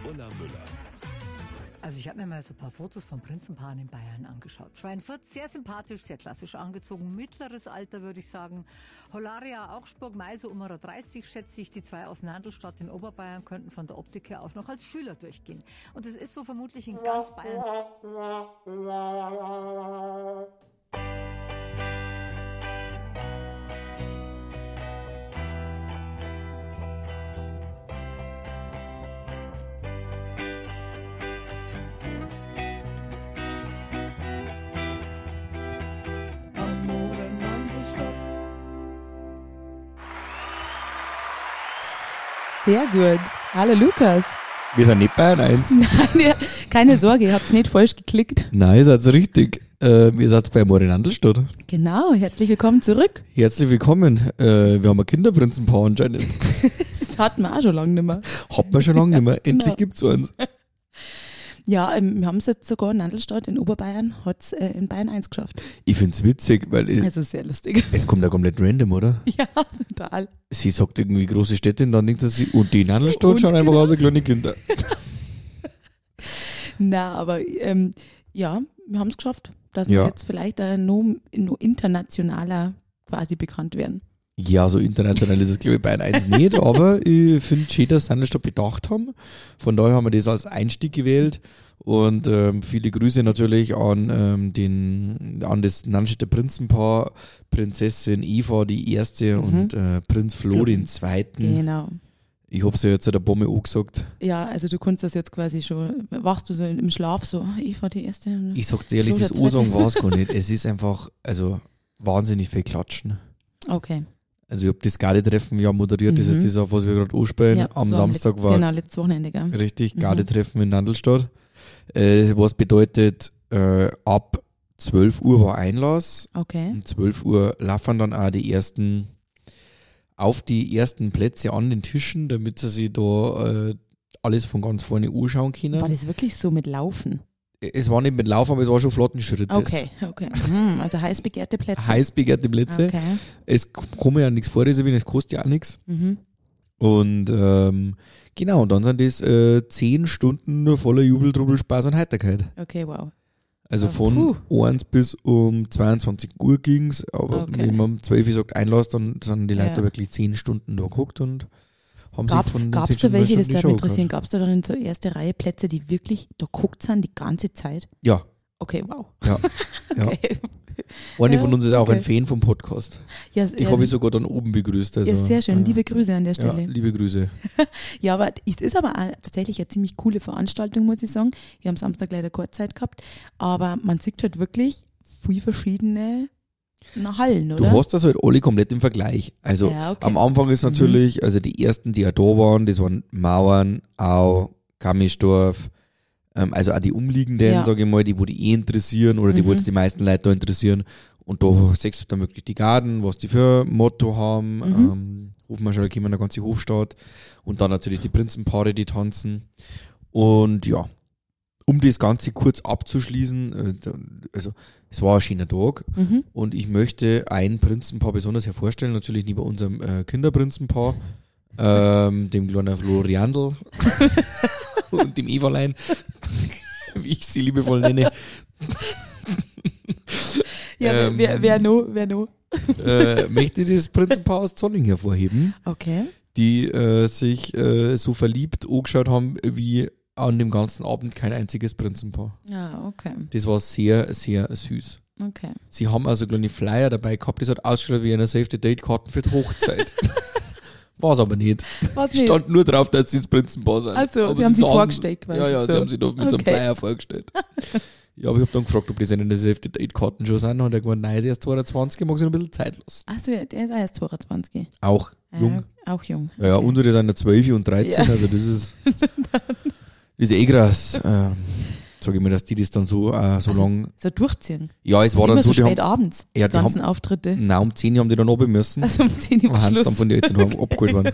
Müller. Also ich habe mir mal so ein paar Fotos von Prinzenpaaren in Bayern angeschaut. Schweinfurt, sehr sympathisch, sehr klassisch angezogen, mittleres Alter würde ich sagen. Holaria, Augsburg, Mai so um 30 schätze ich. Die zwei aus Nandelstadt in Oberbayern könnten von der Optik her auch noch als Schüler durchgehen. Und es ist so vermutlich in ganz Bayern. Sehr gut. Hallo Lukas. Wir sind nicht Bayern 1. Nein, keine Sorge, ihr habt es nicht falsch geklickt. Nein, ihr seid richtig. Ihr seid bei Moore Nandelstadt. Genau, herzlich willkommen zurück. Herzlich willkommen. Wir haben ein Kinderprinzenpaar anscheinend. Das hatten wir auch schon lange nicht mehr. Hat man schon lange nicht mehr. Endlich gibt's eins. Ja, wir haben es jetzt sogar in Nandelstadt in Oberbayern, hat es in Bayern 1 geschafft. Ich find's witzig, weil Das ist sehr lustig. es kommt ja komplett random, oder? Ja, total. Sie sagt irgendwie große Städte und dann denkt sie, und die Nandelstadt Und schauen einfach genau. aus wie kleine Kinder. Na, aber ja, wir haben es geschafft, dass Ja. wir jetzt vielleicht noch internationaler quasi bekannt werden. Ja, so international ist es, glaube ich, Bayern 1 nicht, aber ich finde schön, dass sie Nandelstadt bedacht haben. Von daher haben wir das als Einstieg gewählt. Und viele Grüße natürlich an das Nandelstädter Prinzenpaar, Prinzessin Eva die erste und Prinz Flo den zweiten. Genau. Ich hab's ja jetzt der Bombe angesagt. Ja, also du kannst das jetzt quasi schon, wachst du so im Schlaf so, Eva die erste. Ich sag dir ehrlich, Flo das der zweite. Ursagen war es gar nicht. Es ist einfach, also wahnsinnig viel Klatschen. Okay. Also ich habe das Garde-Treffen ja moderiert, das ist das, auf was wir gerade anspielen. Ja, Am so Samstag war Genau, letztes Wochenende, gell? richtig Garde-Treffen in Nandelstadt. Was bedeutet, ab 12 Uhr war Einlass. Okay. Um 12 Uhr laufen dann auch die ersten auf die ersten Plätze an den Tischen, damit sie sich da alles von ganz vorne anschauen können. War das wirklich so mit Laufen? Es war nicht mit Laufen, aber es war schon flotten Schritt. Okay. Also heiß begehrte Plätze. Heiß begehrte Plätze. Okay. Es kann mir ja nichts vorreservieren, es kostet ja auch nichts. Mhm. Und genau, und dann sind das 10 Stunden nur voller Jubel, Trubel, Spaß und Heiterkeit. Okay, wow. Also von 1 bis um 22 Uhr ging's, aber Okay. wenn man um 12 Uhr sagt Einlass, dann sind die Leute Ja. wirklich 10 Stunden da geguckt und haben sich von den Gab 10 es da Stunden welche, das die darf Show mich interessieren, gehört. gab es da dann in so erste Reihe Plätze, die wirklich da geguckt sind die ganze Zeit? Ja, Okay, wow. ja. ja. Okay. Eine Ja, von uns ist auch ein okay. Fan vom Podcast. Ja, Die habe ich sogar dann oben begrüßt. Also, ja, sehr schön. Liebe Grüße an der ja, Stelle. liebe Grüße. Ja, aber es ist aber auch tatsächlich eine ziemlich coole Veranstaltung, muss ich sagen. Wir haben Samstag leider keine Zeit gehabt, aber man sieht halt wirklich viele verschiedene Hallen, oder? Du hast das halt alle komplett im Vergleich. Also Ja, okay. am Anfang ist natürlich, also die ersten, die ja da waren, das waren Mauern, Au, Kammisdorf, also auch die umliegenden, Ja. sage ich mal, die wo die interessieren oder die wo jetzt die meisten Leute da interessieren. Und da siehst du dann wirklich die Garden, was die für ein Motto haben. Hofmarschall kommen, der ganze Hofstaat. Und dann natürlich die Prinzenpaare, die tanzen. Und ja, um das Ganze kurz abzuschließen, also es war ein schöner Tag und ich möchte ein Prinzenpaar besonders hervorstellen, natürlich neben unserem Kinderprinzenpaar, dem kleinen Floriandl und dem Evalein, wie ich sie liebevoll nenne. Ja, wer noch? Möchte das Prinzenpaar aus Zolling hervorheben, Okay. die sich so verliebt angeschaut haben, wie an dem ganzen Abend kein einziges Prinzenpaar. Ja, okay. Das war sehr, sehr süß. Okay. Sie haben also kleine Flyer dabei gehabt, das hat ausgeschaut wie eine Save-the-Date-Karten für die Hochzeit. War es aber nicht. Was nicht? Stand nur drauf, dass sie das Prinzenpaar sind. Also, Aber sie haben sich saßen- vorgestellt quasi. Ja, ja, so. sie haben sich da mit so einem Okay. Flyer vorgestellt. Ja, aber ich habe dann gefragt, ob das eine Save-the-Date-Karten schon sind. Und er hat gemeint, nein, er ist erst 22, mag sich noch ein bisschen Zeit lassen. Achso, ja, der ist auch erst 22. Auch jung. Auch jung. Ja, ja, unsere sind ja 12 und 13, Ja. also das ist eh krass. Sag ich mir, dass die das dann so lang. So durchziehen. Ja, es war Immer dann so, so die spät haben. abends, Ja, die die ganzen haben. Auftritte. Nein, um 10 Uhr haben die dann runter müssen. Also um 10 Uhr Und haben Schluss. dann von den Eltern abgeholt worden.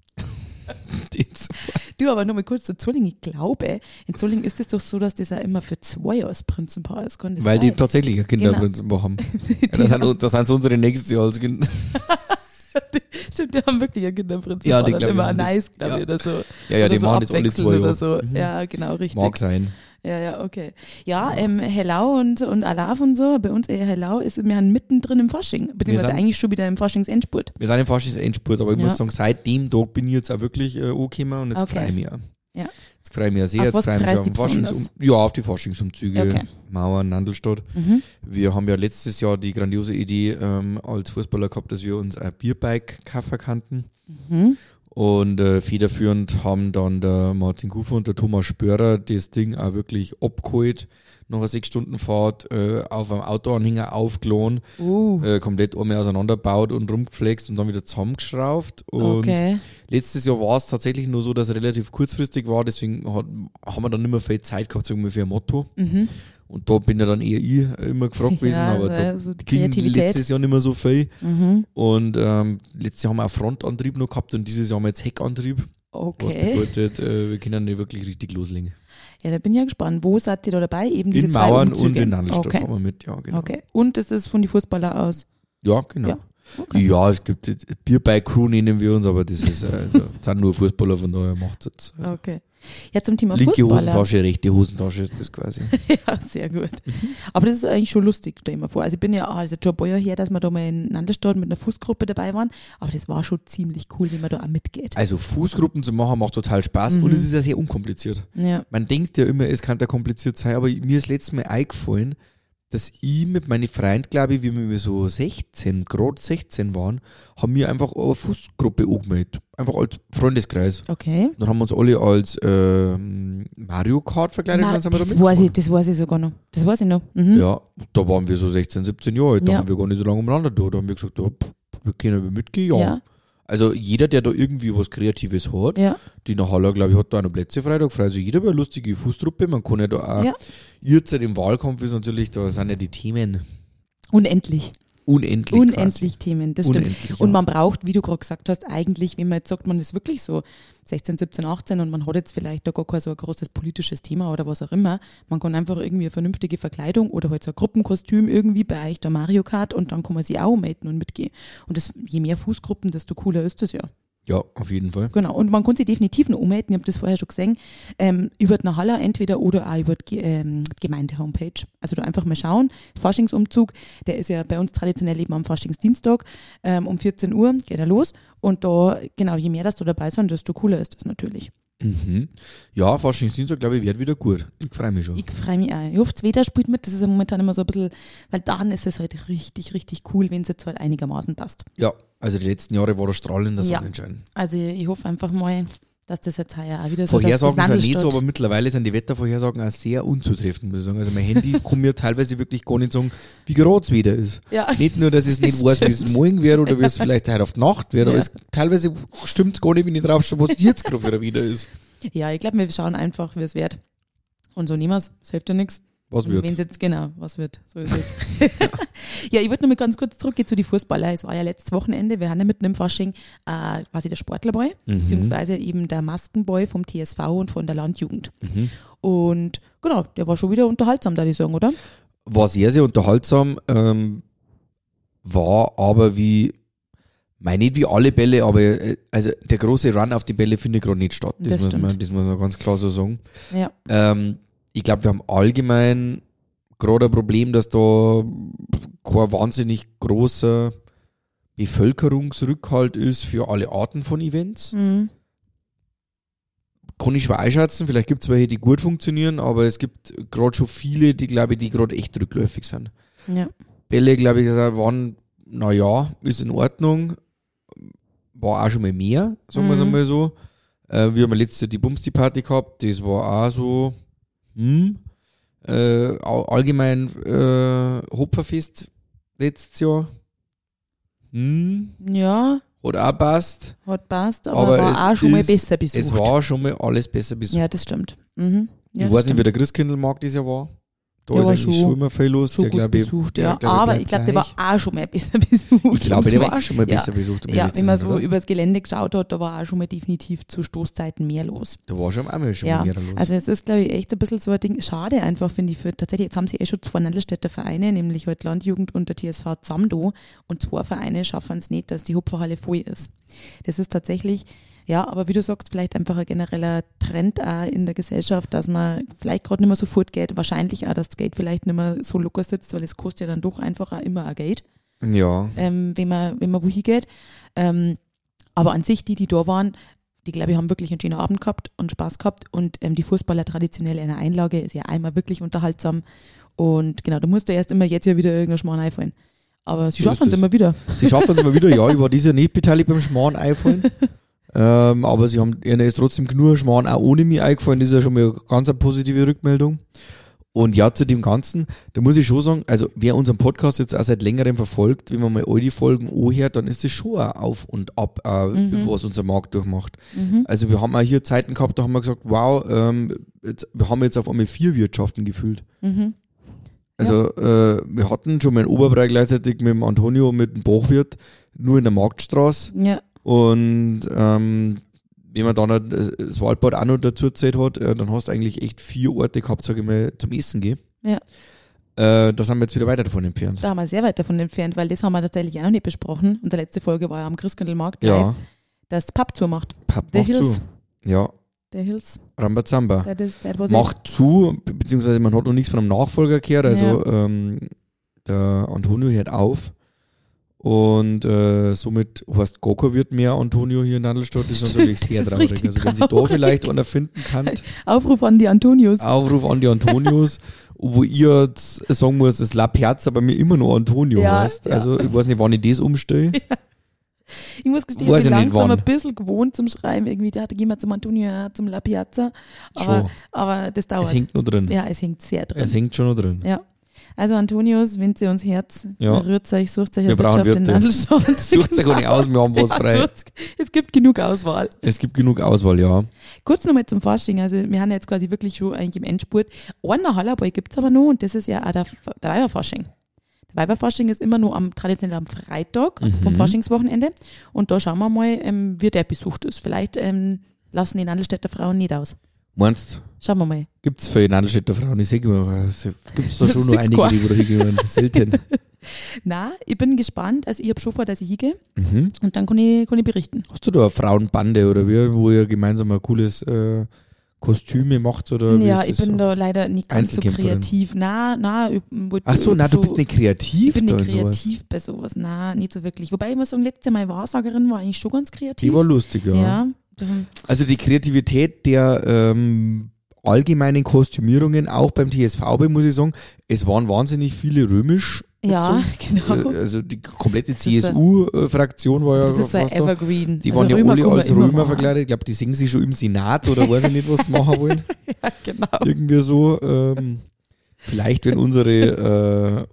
Du, aber nochmal kurz zu Zolling. Ich glaube, in Zolling ist es doch so, dass das auch immer für 2 als Prinzenpaar ist. Kann das Weil die sein? tatsächlich ein Kinderprinzenpaar haben. Ja, das sind so unsere nächstes Jahr als Kind. Stimmt, die haben wirklich ein Kinderprinzip. Ja, die Oder glaub ich immer haben das. nice, glaube ich, Ja. oder so. Ja, Oder die so machen das alle abwechselnd 2 oder Jahre. so. Mhm. Ja, genau, richtig. Mag sein. Ja, okay. Ja, Hellau und Alaf und so, bei uns eher Hellau, wir haben mittendrin im Fasching, beziehungsweise eigentlich schon wieder im Faschingsendspurt. Wir sind im Faschingsendspurt, aber ich Ja. muss sagen, seit dem Tag bin ich jetzt auch wirklich angekommen und jetzt Okay. freue ich mich auch. Ja. Jetzt freue ich mich auch sehr. Auf Jetzt was freue ich mich freust auf du den besonders? Ja, auf die Faschingsumzüge, Okay. Mauern, Nandelstadt. Mhm. Wir haben ja letztes Jahr die grandiose Idee als Fußballer gehabt, dass wir uns ein Bierbike kaufen kannten. Mhm. Und federführend haben dann der Martin Kufer und der Thomas Spörer das Ding auch wirklich abgeholt. Nach einer 6-Stunden-Fahrt auf einem Autoanhänger aufgeladen, komplett einmal auseinandergebaut und rumgeflext und dann wieder zusammengeschraubt. Und Okay. letztes Jahr war es tatsächlich nur so, dass es relativ kurzfristig war, deswegen haben wir dann nicht mehr viel Zeit gehabt, sagen wir, für ein Motto. Mhm. Und da bin ja dann eher ich immer gefragt gewesen, Ja, aber da also die ging Kreativität. letztes Jahr nicht mehr so viel. Mhm. Und letztes Jahr haben wir auch Frontantrieb noch gehabt und dieses Jahr haben wir jetzt Heckantrieb. Was Okay. bedeutet, wir können nicht wirklich richtig loslegen. Ja, da bin ich ja gespannt. Wo seid ihr da dabei? Eben diese In zwei Mauern Umzüge. und in Nandelstadt Okay. fahren wir mit, ja, genau. Okay. Und das ist von den Fußballer aus. Ja, genau. Ja. Okay. Ja, es gibt Bierbike-Crew nennen wir uns, aber das ist also, das sind nur Fußballer, von daher macht es jetzt. Okay. Ja, zum Thema Linke Fußballer. Hosentasche, rechte Hosentasche ist das quasi. Ja, sehr gut. Aber das ist eigentlich schon lustig, stell ich mir vor. Also ich bin ja auch also schon ein paar Jahre her, dass wir da mal in Nandelstadt mit einer Fußgruppe dabei waren, aber das war schon ziemlich cool, wie man da auch mitgeht. Also Fußgruppen zu machen macht total Spaß und es ist ja sehr unkompliziert. Ja. Man denkt ja immer, es kann da kompliziert sein, aber mir ist letztes Mal eingefallen, dass ich mit meinen Freunden, glaube ich, wie wir so gerade 16 waren, haben wir einfach eine Fußgruppe angemeldet. Einfach als Freundeskreis. Okay. Dann haben wir uns alle als Mario Kart verkleidet und Na, dann sind wir da das weiß ich sogar noch. Das weiß ich noch. Mhm. Ja, da waren wir so 16, 17 Jahre alt, da Ja. haben wir gar nicht so lange umeinander da. Da haben wir gesagt, ja, wir können mitgehen, ja. Ja. Also jeder, der da irgendwie was Kreatives hat, Ja. die nach Haller, glaube ich, hat da auch noch Plätze Freitag frei. Also jeder war eine lustige Fußtruppe, man kann ja da auch, Ja. jetzt im Wahlkampf ist natürlich, da sind ja die Themen Unendlich. unendlich. Unendlich Themen, das stimmt. Unendlich, Und ja. man braucht, wie du gerade gesagt hast, eigentlich, wenn man jetzt sagt, man ist wirklich so 16, 17, 18 und man hat jetzt vielleicht da gar kein so ein großes politisches Thema oder was auch immer, man kann einfach irgendwie eine vernünftige Verkleidung oder halt so ein Gruppenkostüm irgendwie bei euch der Mario Kart und dann kann man sich auch melden und mitgehen. Und das, je mehr Fußgruppen, desto cooler ist das ja. Ja, auf jeden Fall. Genau, und man kann sich definitiv noch ummelden, ich habe das vorher schon gesehen, über die Haller entweder oder auch über die Gemeinde-Homepage. Also da einfach mal schauen, Faschingsumzug, der ist ja bei uns traditionell eben am Faschingsdienstag, um 14 Uhr geht er los und da, genau, je mehr das da dabei sind, desto cooler ist das natürlich. Mhm. Ja, Faschingsdienstag, glaube ich, wird wieder gut. Ich freue mich schon. Ich freue mich auch. Ich hoffe, das Wetter spielt mit, das ist ja momentan immer so ein bisschen, weil dann ist es halt richtig, richtig cool, wenn es jetzt halt einigermaßen passt. Ja, also die letzten Jahre war der strahlender Ja. Sonnenschein. Also ich hoffe einfach mal, dass das jetzt heuer auch wieder so Vorhersagen sind nicht so, Nandelstadt- aber mittlerweile sind die Wettervorhersagen auch sehr unzutreffend, muss ich sagen. Also mein Handy kann mir teilweise wirklich gar nicht sagen, wie gerade es wieder ist. Ja. Nicht nur, dass ich es nicht weiß, wie es Stimmt. morgen wird oder wie es vielleicht heute auf die Nacht wird, aber Ja. es, teilweise stimmt es gar nicht, wenn ich drauf schaue, was jetzt gerade wieder ist. Ja, ich glaube, wir schauen einfach, wie es wird. Und so nehmen wir es. Es hilft ja nichts. Was wird? Wenn es jetzt, genau, was wird. So ist es. Ja, ich würde noch mal ganz kurz zurückgehen zu den Fußballer. Es war ja letztes Wochenende, wir haben ja mitten im Fasching quasi der Sportlerboy, beziehungsweise eben der Maskenboy vom TSV und von der Landjugend. Und genau, der war schon wieder unterhaltsam, da ich sagen, oder? War sehr, sehr unterhaltsam, war aber nicht wie alle Bälle, aber also der große Run auf die Bälle findet gerade nicht statt. Das Das stimmt. muss man ganz klar so sagen. Ja. Ich glaube, wir haben allgemein gerade ein Problem, dass da kein wahnsinnig großer Bevölkerungsrückhalt ist für alle Arten von Events. Mhm. Kann ich schwer einschätzen, vielleicht gibt es welche, die gut funktionieren, aber es gibt gerade schon viele, die glaube ich, die gerade echt rückläufig sind. Ja. Bälle, glaube ich, waren, naja, ist in Ordnung, war auch schon mal mehr, sagen wir es einmal so. Wir haben letztes Jahr die Bumsti-Party gehabt, das war auch so, allgemein Hopferfest letztes Jahr, Ja, hat auch passt, hat passt, aber, aber war auch es schon mal ist- besser besucht. es war schon mal alles besser besucht. Ja, das stimmt. Mhm. Ja, Ich das weiß nicht, wie der Christkindlmarkt dieses Jahr war. Da Ja, ist war eigentlich schon immer viel los. Schon Der, gut glaube ich, besucht, der, ja. glaub Aber ich glaube, der war gleich. auch schon mal besser besucht. Ich glaube, der um's war auch schon mal besser besucht. um Ja, ehrlich zu wenn man sein, so oder? übers Gelände geschaut hat, da war auch schon mal definitiv zu Stoßzeiten mehr los. Da war schon einmal schon Ja, mehr los. also es ist, glaube ich, echt ein bisschen so ein Ding. Schade einfach, finde ich, für tatsächlich, jetzt haben sie schon 2 Nandelstädter Vereine, nämlich halt Landjugend und der TSV Zamdo, und 2 Vereine schaffen es nicht, dass die Hupferhalle voll ist. Das ist tatsächlich, ja, aber wie du sagst, vielleicht einfach ein genereller Trend auch in der Gesellschaft, dass man vielleicht gerade nicht mehr so fortgeht, wahrscheinlich auch, dass das Geld vielleicht nicht mehr so locker sitzt, weil es kostet ja dann doch einfach auch immer ein Geld, ja. wenn man wohin geht. Aber an sich, die da waren, die, glaube ich, haben wirklich einen schönen Abend gehabt und Spaß gehabt. Und die Fußballer traditionell in der Einlage ist ja einmal wirklich unterhaltsam. Und genau, da musste erst immer jetzt ja wieder irgendein Schmarrn einfallen. Aber sie So schaffen ist es es. immer wieder. Sie schaffen es immer wieder, ja, ich war dieses Jahr nicht beteiligt beim Schmarrn einfallen. Aber sie haben, ihnen ist trotzdem genug Schmarrn auch ohne mich eingefallen, das ist ja schon mal eine ganz eine positive Rückmeldung. Und ja, zu dem Ganzen, da muss ich schon sagen, also wer unseren Podcast jetzt auch seit längerem verfolgt, wenn man mal all die Folgen anhört, dann ist das schon ein Auf und Ab, was unser Markt durchmacht. Also wir haben auch hier Zeiten gehabt, da haben wir gesagt, wow, wir haben jetzt auf einmal 4 Wirtschaften gefühlt. Also wir hatten schon mal einen Oberbereich gleichzeitig mit dem Antonio, mit dem Bachwirt, nur in der Marktstraße. Ja. Und wenn man dann halt das Waldbad auch noch dazu gezählt hat, dann hast du eigentlich echt 4 Orte gehabt, sage ich mal, zum Essen gehen. Ja. Da sind wir jetzt wieder weiter davon entfernt. Da haben wir sehr weit davon entfernt, weil das haben wir tatsächlich auch noch nicht besprochen. Unsere letzte Folge war ja am Christkindlmarkt live, Ja, dass Pub zumacht. Pub The macht Hills. zu. Ja, Der Hills. Rambazamba. That was Macht zu, beziehungsweise man hat noch nichts von einem Nachfolger gehört, also Ja. der Antonio hört auf. Und somit heißt gar kein Wirt mehr Antonio hier in Nadelstadt. Das ist Stimmt, natürlich das sehr ist traurig. richtig Also wenn sie da traurig. vielleicht einer finden kann, Aufruf an die Antonius. Aufruf an die Antonios, wo ihr jetzt sagen muss, das La Piazza bei mir immer noch Antonio Ja, heißt. ja. Also ich weiß nicht, wann ich das umstelle. Ich muss gestehen, Weiß ich bin ich nicht, langsam wann. ein bisschen gewohnt zum Schreiben. Irgendwie, da gehen wir zum Antonio, zum La Piazza. Schon. Aber das dauert. Es hängt noch drin. Ja, es hängt sehr drin. Es hängt schon noch drin. Ja. Also Antonius, wenn sie uns Herz, Ja. rührt euch, sucht euch Wir eine brauchen Wirtschaft in Wirte. Nadelstadt. Sucht sich auch nicht aus, wir haben was frei. Es gibt genug Auswahl. Es gibt genug Auswahl, ja. Kurz nochmal zum Fasching. Also wir haben jetzt quasi wirklich schon eigentlich im Endspurt. Einen Hallerball gibt es aber noch und das ist ja auch der Weiberfasching. Der Weiberfasching ist immer nur traditionell am Freitag vom Faschingswochenende. Und da schauen wir mal, wie der besucht ist. Vielleicht lassen die Nadelstädter Frauen nicht aus. Meinst Schauen wir mal. gibt es für Nadelstädter Frauen? Ich sage immer, gibt es da schon noch Sechs einige, die wo da hingehen. Selten. Na, ich bin gespannt. Also ich habe schon vor, dass ich hingehe Mhm. und dann kann ich berichten. Hast du da eine Frauenbande oder wie, wo ihr gemeinsam ein cooles Kostüme macht? Oder wie Ja, ist ich das bin so? da leider nicht ganz so Einzelkämpferin. kreativ. Na, ich wollte Ach so, na, du schon- bist nicht kreativ Ich bin da nicht und sowas. kreativ bei sowas. Na, nicht so wirklich. Wobei ich muss sagen, letztes Mal Wahrsagerin war eigentlich schon ganz kreativ. Die war lustig, ja. Ja. Also die Kreativität der allgemeinen Kostümierungen, auch beim TSVB, muss ich sagen, es waren wahnsinnig viele römisch. Ja, genau. Also die komplette ist ein- CSU-Fraktion war ja Das ist so ein fast da. Evergreen. Die Also waren ja Römer alle kann man als immer Römer machen. verkleidet. Ich glaube, die singen sich schon im Senat oder weiß ich nicht, was sie machen wollen. Ja, genau. Irgendwie so. Vielleicht, wenn unsere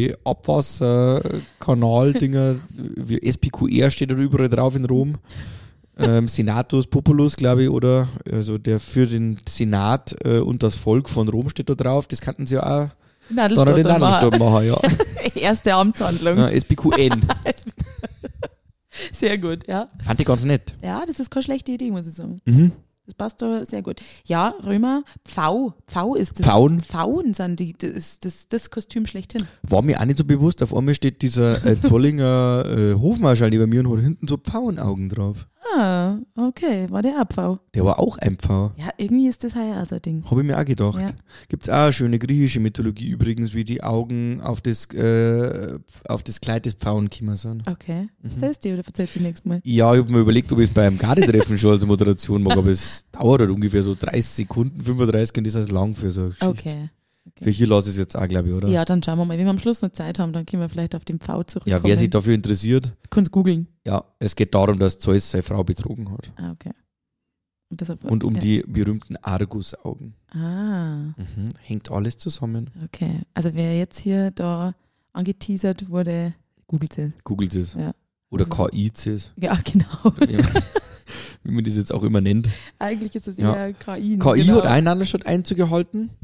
Abwasserkanal-Dinger, wie SPQR steht da überall drauf in Rom. Senatus Populus, glaube ich, oder also der für den Senat und das Volk von Rom steht da drauf. Das kannten sie ja auch dann in den Nadelstadt machen, ja. Erste Amtshandlung. Ja, SPQN. Sehr gut, ja. Fand ich ganz nett. Ja, das ist keine schlechte Idee, muss ich sagen. Mhm. Das passt da sehr gut. Ja, Römer, Pfau ist das. Pfauen? Pfauen sind das Kostüm schlechthin. War mir auch nicht so bewusst. Auf einmal steht dieser Zollinger Hofmarschall neben mir und hat hinten so Pfauenaugen drauf. Ah, okay, war der auch Pfau. Der war auch ein Pfau. Ja, irgendwie ist das heuer auch so ein Ding. Habe ich mir auch gedacht. Ja. Gibt es auch eine schöne griechische Mythologie übrigens, wie die Augen auf das Kleid des Pfauen gekommen sind. Okay. Erzählst du oder erzählst du nächstes Mal? Ja, ich habe mir überlegt, ob ich es beim Garde-Treffen schon als Moderation mache, aber es dauert halt ungefähr so 30 Sekunden, 35 und das ist lang für so eine Geschichte. Okay. Für hier lasse ich es jetzt auch, glaube ich, oder? Ja, dann schauen wir mal. Wenn wir am Schluss noch Zeit haben, dann können wir vielleicht auf den Pfau zurückkommen. Ja, wer sich dafür interessiert, Kannst googeln. ja, es geht darum, dass Zeus seine Frau betrogen hat. Ah, okay. Und, deshalb, Und um ja. die berühmten Argusaugen. Ah, Hängt alles zusammen. okay. Also wer jetzt hier da angeteasert wurde, googelt es. Googelt es. Ja. Oder Also- KI es. Ja, genau. Wie man das jetzt auch immer nennt. Eigentlich ist es Ja. eher KI. KI genau. hat einen Nadelstadt Einzug gehalten.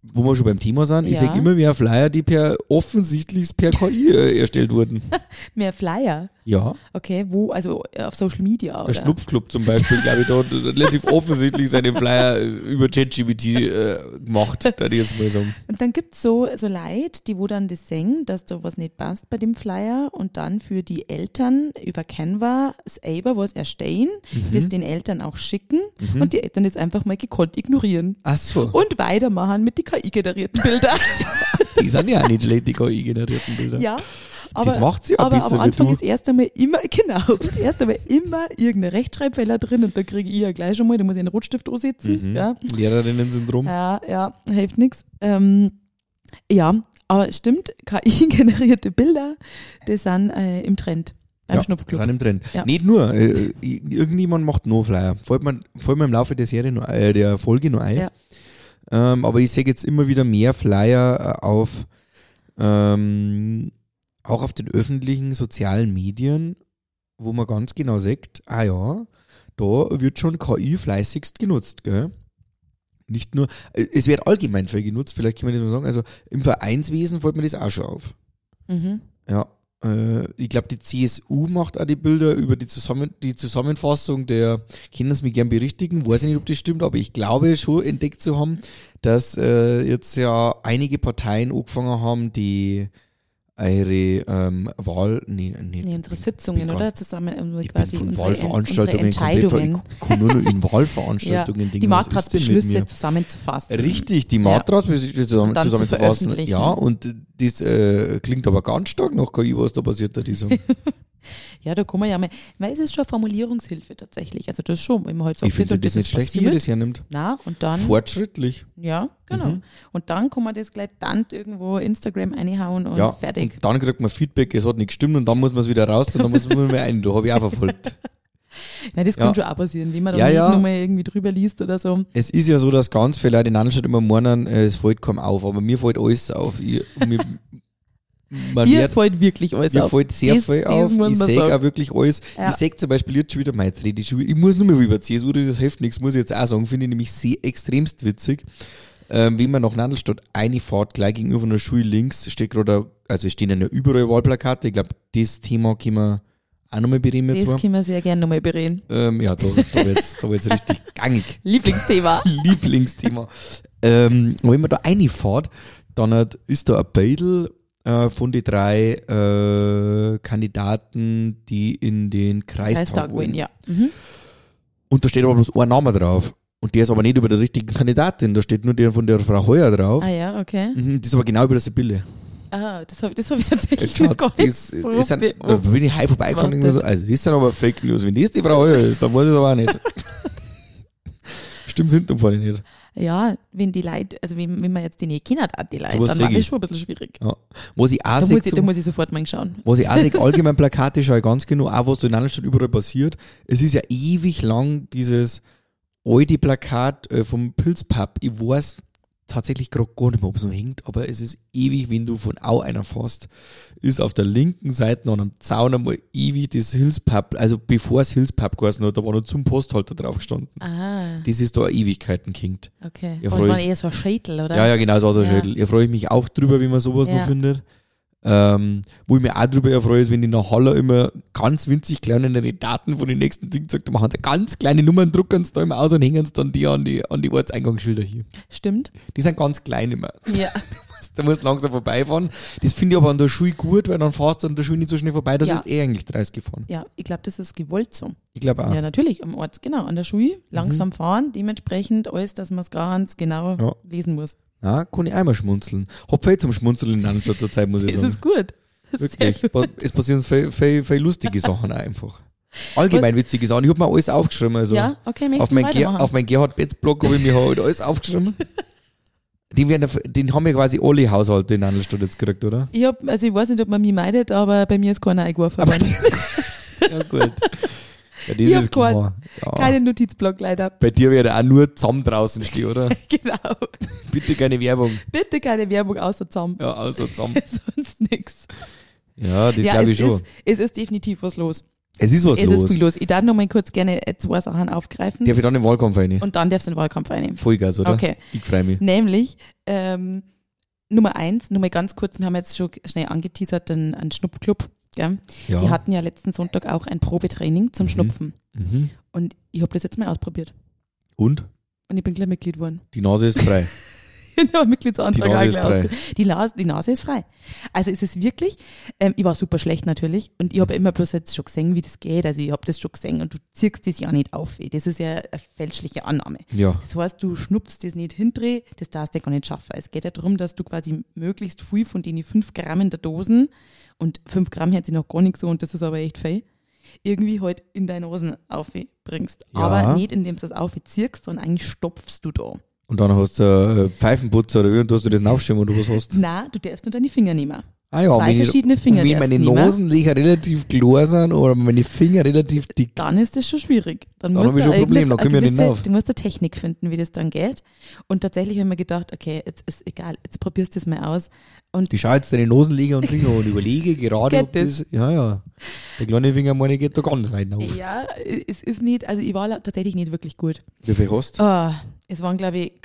wo wir schon beim Thema sind, ich Ja. sehe immer mehr Flyer, die offensichtlich per KI erstellt wurden. Mehr Flyer. Ja, Okay, wo? Also auf Social Media, der oder? Schlupfclub zum Beispiel, glaube ich, da hat relativ offensichtlich seine Flyer über ChatGPT gemacht, da ich jetzt mal sagen. Und dann gibt es so Leute, die wo dann das sehen, dass da was nicht passt bei dem Flyer und dann für die Eltern über Canva selber was erstellen, das den Eltern auch schicken und die Eltern das einfach mal gekonnt ignorieren. Ach so, Und weitermachen mit die KI-generierten Bildern. die sind ja auch nicht schlecht, die KI-generierten Bilder. Ja. Aber, Das macht sie ja ein aber bisschen am wie Anfang du. ist erst einmal immer irgendein Rechtschreibfehler drin und da kriege ich ja gleich schon mal, da muss ich einen Rotstift ansetzen. Ja. Lehrerinnen-Syndrom. Ja, hilft nichts. Ja, aber stimmt, KI-generierte Bilder, die sind im Trend beim Schnupfclub. sind im Trend. Ja. Nicht nur, irgendjemand macht noch Flyer. Fällt mir im Laufe der Serie noch, der Folge noch ein. Ja. Aber ich sehe jetzt immer wieder mehr Flyer auch auf den öffentlichen sozialen Medien, wo man ganz genau sagt, da wird schon KI fleißigst genutzt, gell? Nicht nur, es wird allgemein viel genutzt, vielleicht kann man das mal sagen, also im Vereinswesen fällt mir das auch schon auf. Mhm. Ja, ich glaube, die CSU macht auch die Bilder über die Zusammenfassung der, können Sie mich gern berichtigen, weiß ich nicht, ob das stimmt, aber ich glaube schon entdeckt zu haben, dass jetzt ja einige Parteien angefangen haben, die eure Unsere Sitzungen, oder? Zusammen ich quasi bin von unsere Wahlveranstaltungen Entscheidungen. Ich kann nur noch in Wahlveranstaltungen denken, Die was ist denn mit Marktratsbeschlüsse mir? zusammenzufassen. Richtig, die Matratsbeschlüsse Und dann zu zusammenzufassen. veröffentlichen. Ja, und das klingt aber ganz stark nach KI, was da passiert da dieser. Ja, da kann man ja mal, weil es ist schon Formulierungshilfe tatsächlich. Also das schon, wenn man halt sagt, Ich finde das nicht schlecht, wie man das hernimmt. Na, und dann, Fortschrittlich. ja, genau. Und dann kann man das gleich dann irgendwo Instagram reinhauen und Ja, fertig. und dann kriegt man Feedback, es hat nicht gestimmt und dann muss man es wieder raus und dann muss man mal ein. Da habe ich auch verfolgt. Nein, das Ja. kann schon auch passieren, wie man da Ja, ja. nochmal irgendwie drüber liest oder so. Es ist ja so, dass ganz viele Leute in Anstatt immer meinen, es fällt kaum auf, aber mir fällt alles auf. Dir fällt wirklich alles Mir auf. fällt sehr Das- viel das auf. muss Ich man sehe sagen. auch wirklich alles. Ja. Ich sehe zum Beispiel jetzt schon wieder, ich muss nur mehr über CSU, das hilft nichts, muss ich jetzt auch sagen, finde ich nämlich sehr extremst witzig. Wie man nach Nandelstadt reinfährt, gleich gegenüber von der Schule links, steht gerade, also es stehen ja überall Wahlplakate. Ich glaube, das Thema können wir auch nochmal bereden jetzt Das mal. können wir sehr gerne nochmal bereden. Ja, da wird's richtig gangig. Lieblingsthema. Lieblingsthema. Wenn man da reinfährt, dann ist da ein Beidel von den 3 Kandidaten, die in den Kreistag wollen. Ja. Mhm. Und da steht aber bloß ein Name drauf. Und der ist aber nicht über der richtigen Kandidatin, da steht nur der von der Frau Heuer drauf. Ah ja, okay. Das ist aber genau über der Sibylle. Ah, das hab ich tatsächlich Schaut, noch gar nicht das so sind, da bin ich heim vorbeigefahren und so, also das sind aber Fake News. Wenn das die Frau Heuer ist, dann weiß ich es aber auch nicht. Stimmt, sind vorne nicht. Ja, wenn die Leute, also wenn man jetzt die nicht kennt, die Leute, Sowas dann sag war das ich. schon ein bisschen schwierig. Ja. Was ich auch Da sehe, muss ich sofort mal schauen. was ich auch sehe, allgemein Plakate schaue ich ganz genau, auch was da in Nandelstadt überall passiert. Es ist ja ewig lang dieses alte Plakat vom Pilzpub. Ich weiß tatsächlich gerade gar nicht mehr, ob es noch hängt, aber es ist ewig, wenn du von Au einer fährst, ist auf der linken Seite an einem Zaun einmal ewig das Hilfspub, also bevor es Hilfspub geheißen hat, da war noch zum Posthalter drauf gestanden. Ah, Das ist da Ewigkeiten gehängt. okay. Ja, Aber es freu war ich- eher so ein Schädel, oder? Ja, genau, so ein Ja. Schädel. Ich freue mich auch drüber, wie man sowas Ja. noch findet. Wo ich mich auch drüber erfreue, ist, wenn die nach Haller immer ganz winzig kleine Daten von den nächsten Dingen sagt, da machen sie ganz kleine Nummern, drucken sie da immer aus und hängen sie dann die an die Ortseingangsschilder hier. Stimmt. Die sind ganz klein immer. Ja. Da musst du langsam vorbeifahren. Das finde ich aber an der Schule gut, weil dann fährst du an der Schule nicht so schnell vorbei, da Ja. ist eigentlich 30 gefahren. Ja, ich glaube, das ist gewollt so. Ich glaube auch. Ja, natürlich, am Ort, genau, an der Schule, langsam fahren, dementsprechend alles, dass man es ganz genau Ja. lesen muss. Ja, kann ich einmal schmunzeln. Hab viel zum Schmunzeln in der Anstatt zur Zeit, muss ich Es sagen. ist gut. Sehr Wirklich. gut. Es passieren viel lustige Sachen auch einfach. Allgemein witzige Sachen. Ich hab mir alles aufgeschrieben. Also Ja, okay, auf mein Gerhard Betz-Blog habe ich mir halt alles aufgeschrieben. Den haben ja quasi alle Haushalte in Nandelstadt jetzt gekriegt, oder? Ich weiß nicht, ob man mich meidet, aber bei mir ist keiner eingeworfen worden. Ja, gut. Ja, das Ich hab ist klar. Ja. Keinen Notizblock leider. Bei dir werde auch nur zusammen draußen stehen, oder? Genau. Bitte keine Werbung. Bitte keine Werbung außer zusammen. Ja, außer zusammen. Sonst nix. Ja, das Ja, glaube ich schon. es ist definitiv was los. Es ist was Es los. ist viel los. Ich darf noch mal kurz gerne 2 Sachen aufgreifen. Darf ich dann den Wahlkampf rein? Und dann darfst du den Wahlkampf einnehmen. Vollgas, oder? Okay. Ich freue mich. Nämlich, Nummer 1, nur mal ganz kurz, wir haben jetzt schon schnell angeteasert, einen Schnupfclub. Gell? Ja. Die hatten ja letzten Sonntag auch ein Probetraining zum Schnupfen. Mhm. Und ich habe das jetzt mal ausprobiert. Und? Und ich bin gleich Mitglied geworden. Die Nase ist frei. Ich habe Mitgliedsantrag Die Nase ist auch frei. gleich die Nase ist frei. Also es ist wirklich, ich war super schlecht natürlich und ich habe immer bloß jetzt schon gesehen, wie das geht. Also ich habe das schon gesehen und du ziehst das ja nicht auf. Das ist ja eine fälschliche Annahme. Ja. Das heißt, du schnupfst das nicht hindreh, das darfst du gar nicht schaffen. Es geht ja darum, dass du quasi möglichst viel von den 5 Gramm in der Dosen, und 5 Gramm hört sich noch gar nicht so, und das ist aber echt viel, irgendwie halt in deine Nasen aufbringst. Ja. Aber nicht, indem du das aufziehst, sondern eigentlich stopfst du da. Und dann hast du Pfeifenputzer oder irgendwas, du das aufschirmen oder was hast. Nein, du darfst nur deine Finger nehmen. Ah ja, 2 verschiedene Finger wenn darfst meine nehmen. Nasenlöcher relativ klar sind oder meine Finger relativ dick. Dann ist das schon schwierig. Dann Dann musst hab ich du schon ein Problem, dann eine komm ich ja nicht gewisse- rauf. Du musst eine Technik finden, wie das dann geht. Und tatsächlich haben wir gedacht, okay, jetzt ist egal, jetzt probierst du das mal aus. Und Ich schaue jetzt deine Nasenlöcher und Finger und überlege gerade, ob Geht das. Ja. Der kleine Finger, meine, geht da ganz weit auf. ja, es ist nicht, also ich war tatsächlich nicht wirklich gut. Wie viel hast du? Es waren, glaube ich,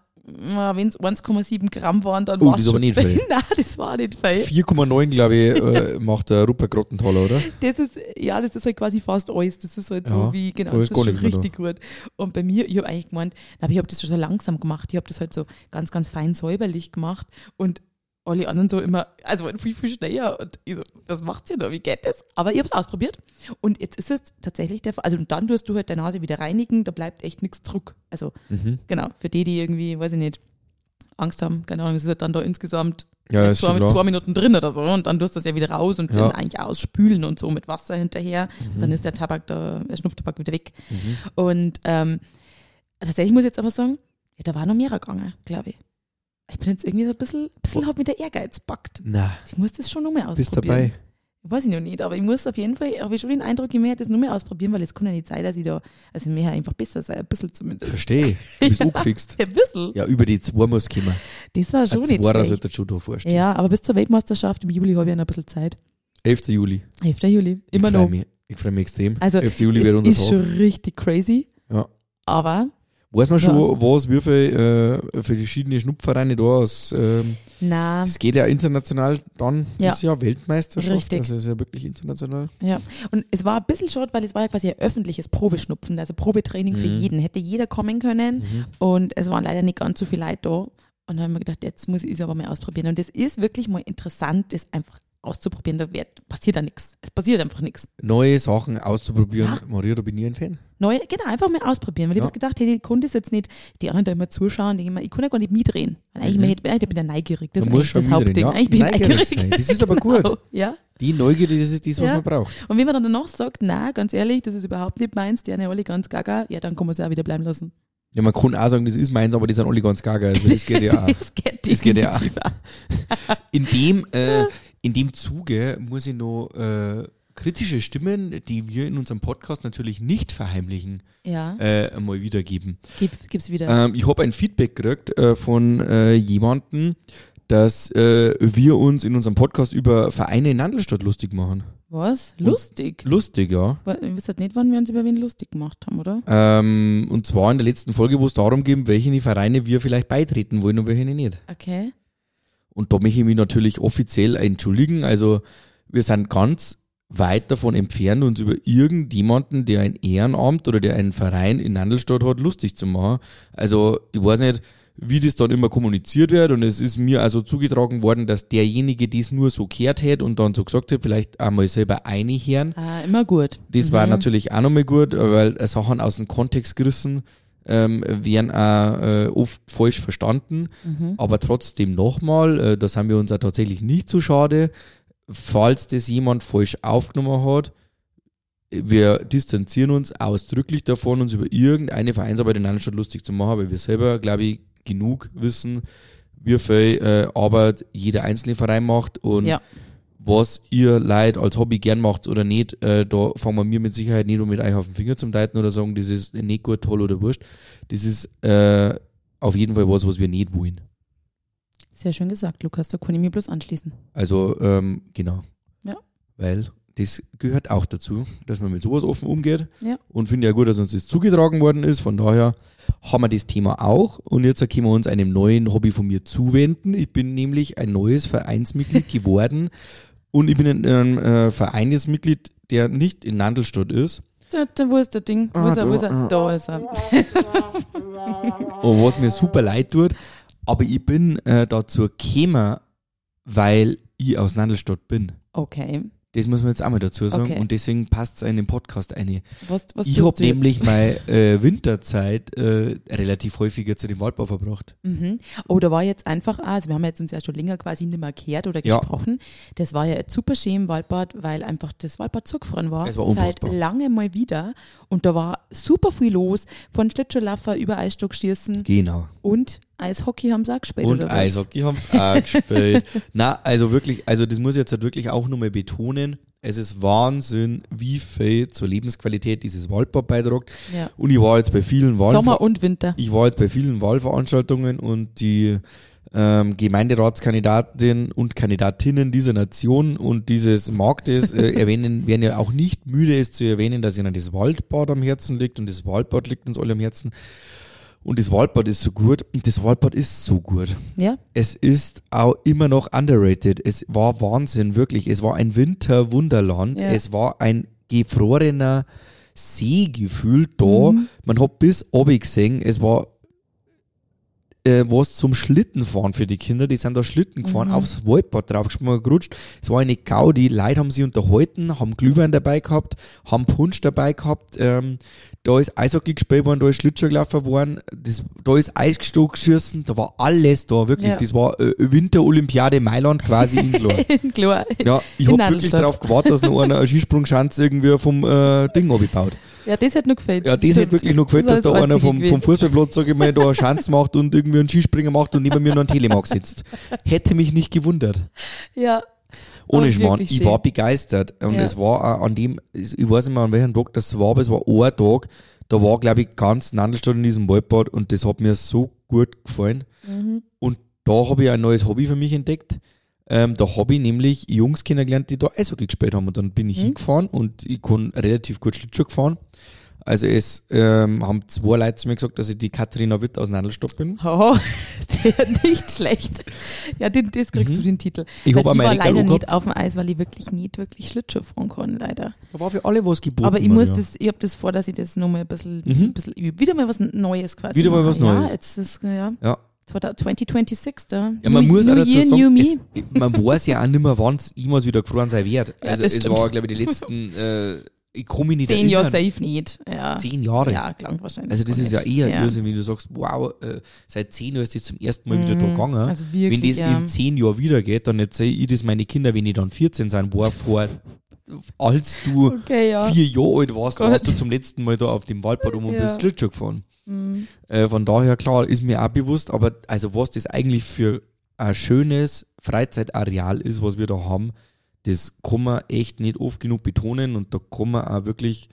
wenn es 1,7 Gramm waren, dann Oh, war das es ist aber nicht viel. Nein, das war nicht viel. 4,9, glaube ich, macht der Rupert Grottenthaler, oder? Das ist halt quasi fast alles. Das ist halt Ja, so wie, genau, da das ist ist gar schon nichts mehr richtig gut. Und bei mir, ich habe eigentlich gemeint, aber ich habe das schon so langsam gemacht. Ich habe das halt so ganz, ganz fein säuberlich gemacht und alle anderen so immer, also viel, viel schneller. Und ich so, was macht's ihr da? Wie geht das? Aber ich habe es ausprobiert und jetzt ist es tatsächlich der Fall. Also und dann tust du halt deine Nase wieder reinigen, da bleibt echt nichts zurück. Also genau, für die irgendwie, weiß ich nicht, Angst haben, keine Ahnung, es ist halt dann da insgesamt Ja, ist schon klar. 2 Minuten drin oder so und dann tust du das ja wieder raus und Ja. dann eigentlich ausspülen und so mit Wasser hinterher. Dann ist der Schnupftabak wieder weg. Und tatsächlich muss ich jetzt aber sagen, ja, da war noch mehr gegangen, glaube ich. Ich bin jetzt irgendwie so ein bisschen hat mich der Ehrgeiz packt. Na, Ich muss das schon noch mehr bist ausprobieren. dabei. Weiß ich noch nicht, aber ich muss auf jeden Fall, habe ich schon den Eindruck, ich möchte das nur mehr ausprobieren, weil es kann ja nicht sein, dass ich da, also mir einfach besser sein, ein bisschen zumindest. Verstehe. Du bist angefixt. Ein bisschen. Ja, über die 2 muss kommen. Das war schon Ein nicht 2er schlecht. sollte schon da vorstellen. Ja, aber bis zur Weltmeisterschaft im Juli habe ich ja noch ein bisschen Zeit. 11. Juli. 11. Juli, immer ich freu noch. mich. Ich freue mich extrem. Also 11. Juli es wäre unser ist Tag. schon richtig crazy, Ja. aber Weiß man schon, was wie viel für verschiedene Schnupfvereine da aus. na, Es geht ja international dann Ja. dieses Jahr Weltmeisterschaft. Richtig. Also ist ja wirklich international. ja. Und es war ein bisschen schade, weil es war ja quasi ein öffentliches Probeschnupfen, also Probetraining für jeden. Hätte jeder kommen können und es waren leider nicht ganz so viele Leute da. Und dann haben wir gedacht, jetzt muss ich es aber mal ausprobieren. Und das ist wirklich mal interessant, das einfach auszuprobieren. Passiert da nichts. Es passiert einfach nichts. Neue Sachen auszuprobieren. Ja. Maria, da bin ich ein Fan. Genau, einfach mal ausprobieren. Weil ich Ja. habe gedacht, hey, ich konnte das jetzt nicht, die anderen da immer zuschauen, die immer, ich kann ja gar nicht mitdrehen. Weil eigentlich ich bin ja neugierig. Das Du ist musst eigentlich das schon Hauptding. mitdrehen, ja. Eigentlich bin ich Neugierig neugierig. sein. Das ist aber gut. Ja. Die Neugierde, das ist das, was Ja. man braucht. Und wenn man dann danach sagt, na, ganz ehrlich, das ist überhaupt nicht meins, die sind alle ganz gaga, ja, dann kann man es auch wieder bleiben lassen. Ja, man kann auch sagen, das ist meins, aber die sind alle ganz gaga. Also das geht ja auch. Das geht ja auch. definitiv auch. In dem Zuge muss ich noch kritische Stimmen, die wir in unserem Podcast natürlich nicht verheimlichen, Ja, mal wiedergeben. gib's wieder. Ich habe ein Feedback gekriegt von jemandem, dass wir uns in unserem Podcast über Vereine in Nandelstadt lustig machen. Was? Lustig? Lustig, ja. Ihr wisst halt nicht, wann wir uns über wen lustig gemacht haben, oder? Und zwar in der letzten Folge, wo es darum geht, welche Vereine wir vielleicht beitreten wollen und welche nicht. Okay. Und da möchte ich mich natürlich offiziell entschuldigen. Also wir sind ganz weit davon entfernt, uns über irgendjemanden, der ein Ehrenamt oder der einen Verein in Nandelstadt hat, lustig zu machen. Also ich weiß nicht, wie das dann immer kommuniziert wird, und es ist mir also zugetragen worden, dass derjenige das nur so gehört hätte und dann so gesagt hat, vielleicht einmal selber einhören. Immer gut. Das war natürlich auch nochmal gut, weil Sachen aus dem Kontext gerissen werden auch oft falsch verstanden. Aber trotzdem nochmal, da sind wir uns auch tatsächlich nicht so schade, falls das jemand falsch aufgenommen hat. Wir distanzieren uns ausdrücklich davon, uns über irgendeine Vereinsarbeit in Nandelstadt lustig zu machen, weil wir selber, glaube ich, genug wissen, wie viel Arbeit jeder einzelne Verein macht und Ja. was ihr Leute als Hobby gern macht oder nicht, da fangen wir mir mit Sicherheit nicht mit euch auf den Finger zum Deuten oder sagen, das ist nicht gut, toll oder wurscht. Das ist auf jeden Fall was wir nicht wollen. Sehr schön gesagt, Lukas, da kann ich mir bloß anschließen. Also, genau. Ja. Weil das gehört auch dazu, dass man mit sowas offen umgeht. Ja. Und finde ja gut, dass uns das zugetragen worden ist. Von daher haben wir das Thema auch. Und jetzt können wir uns einem neuen Hobby von mir zuwenden. Ich bin nämlich ein neues Vereinsmitglied geworden. Und ich bin in einem Verein jetzt Mitglied, der nicht in Nandelstadt ist. Wo ist der Ding? Wo ist er? Da ist er. Und was mir super leid tut. Aber ich bin dazu gekommen, weil ich aus Nandelstadt bin. Okay. Das muss man jetzt auch mal dazu sagen. Okay. Und deswegen passt es in den Podcast ein. Was Ich tust habe du jetzt? nämlich meine Winterzeit relativ häufig jetzt in den Waldbau verbracht. Mhm. Oh, da war jetzt einfach, also wir haben jetzt uns ja schon länger quasi nicht mehr gehört oder Ja. gesprochen. Das war ja jetzt super schön im Waldbad, weil einfach das Waldbad zugefroren war. Es war Seit unfassbar. lange mal wieder. Und da war super viel los. Von Schlittschuhlaufen über Eisstockschießen Genau. und Eishockey haben sie auch gespielt, Und oder was? Eishockey haben es auch gespielt. Na, also wirklich, also das muss ich jetzt halt wirklich auch nochmal betonen. Es ist Wahnsinn, wie viel zur Lebensqualität dieses Waldbad beiträgt. Ja. Und ich war jetzt bei vielen Sommer und Winter. Ich war jetzt bei vielen Wahlveranstaltungen und die Gemeinderatskandidatinnen und Kandidatinnen dieser Nation und dieses Marktes werden ja auch nicht müde, es zu erwähnen, dass ihnen das Waldbad am Herzen liegt und das Waldbad liegt uns alle am Herzen. Und das Waldbad ist so gut und das Waldbad ist so gut. Ja. Es ist auch immer noch underrated. Es war Wahnsinn, wirklich. Es war ein Winterwunderland. Ja. Es war ein gefrorener See gefühlt da. Man hat bis oben gesehen, es war was zum Schlittenfahren für die Kinder. Die sind da Schlitten gefahren, aufs Waldbad draufgesprungen, gerutscht. Es war eine Gau, die Leute haben sich unterhalten, haben Glühwein dabei gehabt, haben Punsch dabei gehabt. Da ist Eishockey gespielt worden, da ist Schlittschuh gelaufen worden, da ist Eisgestock geschossen, da war alles da, wirklich. Ja. Das war Winterolympiade Mailand quasi in Klar. Klar. Ja, ich In hab wirklich Nadelstadt. darauf gewartet, dass noch einer eine Skisprungschanze irgendwie vom Ding abgebaut. Ja, das hat noch gefällt. Ja, das hätte wirklich noch gefällt, dass da einer vom Fußballplatz, sag ich mal, da eine Schanze macht und irgendwie einen Skispringer macht und neben mir noch ein Telemark sitzt. Hätte mich nicht gewundert. Ja. Ohne Aber Schmarrn, wirklich ich schön. war begeistert. Und Ja. es war auch an dem, ich weiß nicht mehr an welchem Tag das war, aber es war ein Tag, da war, glaube ich, ganz Nandelstadt in diesem Waldbad und das hat mir so gut gefallen. Und da habe ich ein neues Hobby für mich entdeckt. Da habe ich nämlich Jungs kennengelernt, die da Eishockey gespielt haben. Und dann bin ich hingefahren und ich kann relativ gut Schlittschuh gefahren. Also es haben 2 Leute zu mir gesagt, dass ich die Katharina Witt aus Nandelstadt bin. Oh, der nicht schlecht. Ja, das kriegst du den Titel. Ich Weil hab war Amerika leider auch nicht gehabt. auf dem Eis, weil ich wirklich nicht wirklich Schlittschuh fahren kann, leider. Da war für alle was geboten. Aber ich Maria. ich habe das vor, dass ich das nochmal ein bisschen übe. Wieder mal was Neues quasi. Wieder mal mache. was Neues. Ja, jetzt ist, ja. Ja. 2026 da. Ja, man muss auch dazu year, sagen, new me. man weiß ja auch nicht mehr, wann es jemals wieder gefroren sein wird. Ja, Also das es stimmt. war, glaube ich, die letzten, ich kann mich nicht 10 Jahre erinnern. safe nicht. Ja. 10 Jahre. Ja, klar, wahrscheinlich. Also das gar ist ja nicht. eher Irrsinn, wenn du sagst, wow, seit 10 Jahren ist das zum ersten Mal wieder da gegangen. Also wirklich, wenn das ja. in 10 Jahren wieder geht, dann erzähle ich das meine Kinder, wenn die dann 14 sind, war vor, als du Okay, ja. 4 Jahre alt warst, Gott. warst du zum letzten Mal da auf dem Waldbad und Ja. bist Schlittschuh gefahren. Von daher, klar, ist mir auch bewusst, aber also was das eigentlich für ein schönes Freizeitareal ist, was wir da haben, das kann man echt nicht oft genug betonen und da kann man auch wirklich,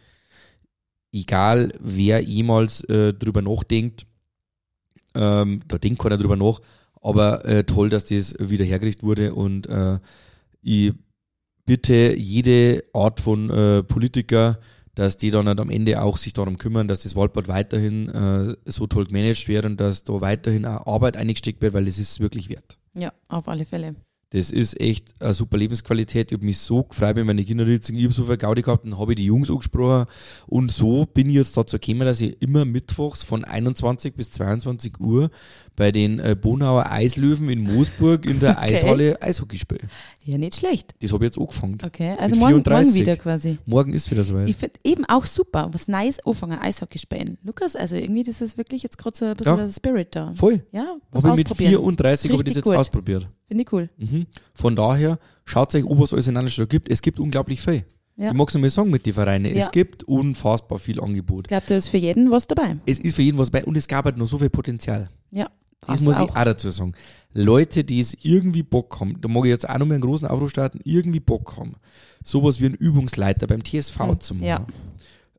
egal wer jemals drüber nachdenkt, da denkt keiner drüber nach, aber toll, dass das wieder hergerichtet wurde und ich bitte jede Art von Politiker, dass die dann halt am Ende auch sich darum kümmern, dass das Waldbad weiterhin so toll gemanagt wird und dass da weiterhin auch Arbeit eingesteckt wird, weil es ist wirklich wert. Ja, auf alle Fälle. Das ist echt eine super Lebensqualität. Ich habe mich so gefreut, wenn meine Kinder jetzt ich habe so viel Gaudi gehabt, dann habe ich die Jungs angesprochen und so bin ich jetzt dazu gekommen, dass ich immer mittwochs von 21 bis 22 Uhr bei den Bonauer Eislöwen in Moosburg in der Okay. Eishalle Eishockey spiele. Ja, nicht schlecht. Das habe ich jetzt angefangen. Okay, also Mit morgen 34. wieder quasi. Morgen ist wieder soweit. Ich finde eben auch super, was nice anfangen, Eishockey spielen. Lukas, also irgendwie, das ist wirklich jetzt gerade so ein bisschen Ja. der Spirit da. Voll. Ja, was Habe ich mit ausprobieren. 34 habe ich das Richtig jetzt gut. ausprobiert. Finde ich cool. Mhm. Von daher, schaut euch an, was alles in Nandelstadt gibt. Es gibt unglaublich viel. Ja. Ich mag es nur mal sagen mit den Vereinen. Ja. Es gibt unfassbar viel Angebot. Ich glaube, da ist für jeden was dabei. Es ist für jeden was bei und es gab halt noch so viel Potenzial. Ja, Das muss ich auch dazu sagen. Leute, die es irgendwie Bock haben, da mag ich jetzt auch noch mal einen großen Aufruf starten, irgendwie Bock haben, sowas wie einen Übungsleiter beim TSV zu machen. Ja.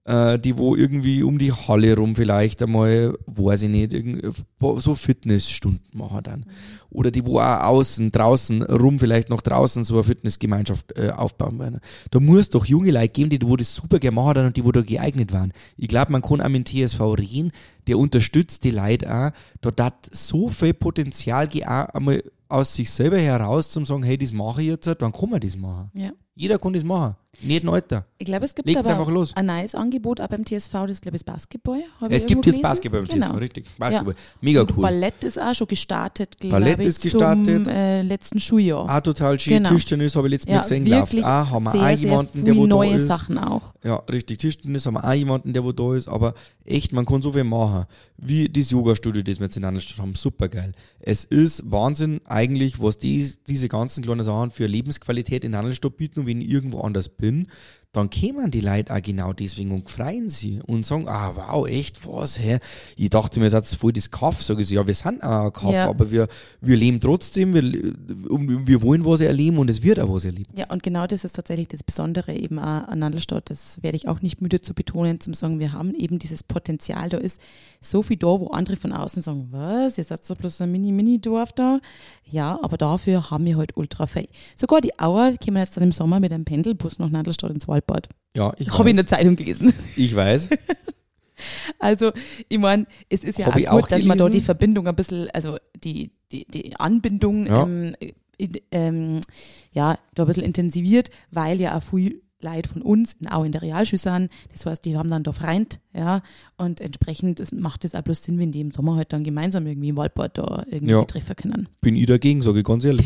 die wo irgendwie um die Halle rum vielleicht einmal, weiß ich nicht, so Fitnessstunden machen dann. Oder die wo auch draußen rum, vielleicht noch draußen so eine Fitnessgemeinschaft aufbauen werden. Da muss doch junge Leute geben, die wo das super gerne machen dann und die wo da geeignet waren. Ich glaube, man kann auch mit dem TSV reden, der unterstützt die Leute auch. Da hat so viel Potenzial auch einmal aus sich selber heraus zum sagen, hey, das mache ich jetzt, dann kann man das machen. Ja. Jeder kann das machen. Nicht ein Alter. Ich glaube, es gibt Legt's aber einfach los. ein neues Angebot auch beim TSV, das ist, glaube ich, das Basketball. Es gibt jetzt Basketball im TSV, richtig. Basketball. Mega Und cool. Ballett ist auch schon gestartet, Ballett glaube ich, ist gestartet. zum letzten Schuljahr. Auch total schön. Genau. Tischtennis habe ich letztes Mal gesehen. Läuft wirklich auch. Haben wir sehr, auch sehr jemanden, der viele wo da neue ist. Sachen auch. Ja, richtig. Tischtennis haben wir auch jemanden, der wo da ist. Aber echt, man kann so viel machen. Wie das Yoga-Studio, das wir jetzt in Annalstadt haben. Super geil. Es ist Wahnsinn eigentlich, was diese ganzen kleinen Sachen für Lebensqualität in Annalstadt bieten. Und wenn ich irgendwo anders bin, dann kämen die Leute auch genau deswegen und freuen sie und sagen, wow, echt, was, hä? Ich dachte mir, das ist voll das Kaff. Sag ich so, ja, wir sind auch ein Kaff, aber wir leben trotzdem, wir wollen was erleben und es wird auch was erlebt. Ja, und genau das ist tatsächlich das Besondere eben auch an Annalstadt. Das werde ich auch nicht müde zu betonen, zum sagen, wir haben eben dieses Potenzial, da ist so viel da, wo andere von außen sagen, was, ihr seid so bloß ein Mini-Dorf da. Ja, aber dafür haben wir halt ultra viel. Sogar die Auer kommen jetzt dann im Sommer mit einem Pendelbus nach Annalstadt ins Waldbad. Ja, ich Habe ich in der Zeitung gelesen. Ich weiß. Also, ich meine, es ist ja Hab ich auch gut, auch dass man da gelesen. die Verbindung ein bisschen, also die Anbindung, Ja. da ein bisschen intensiviert, weil ja auch viel Leute von uns auch in der Realschule sind. Das heißt, die haben dann da Freund, ja, und entsprechend macht es auch bloß Sinn, wenn die im Sommer halt dann gemeinsam irgendwie im Waldbad da irgendwie sich treffen können. Bin ich dagegen, sage ich ganz ehrlich.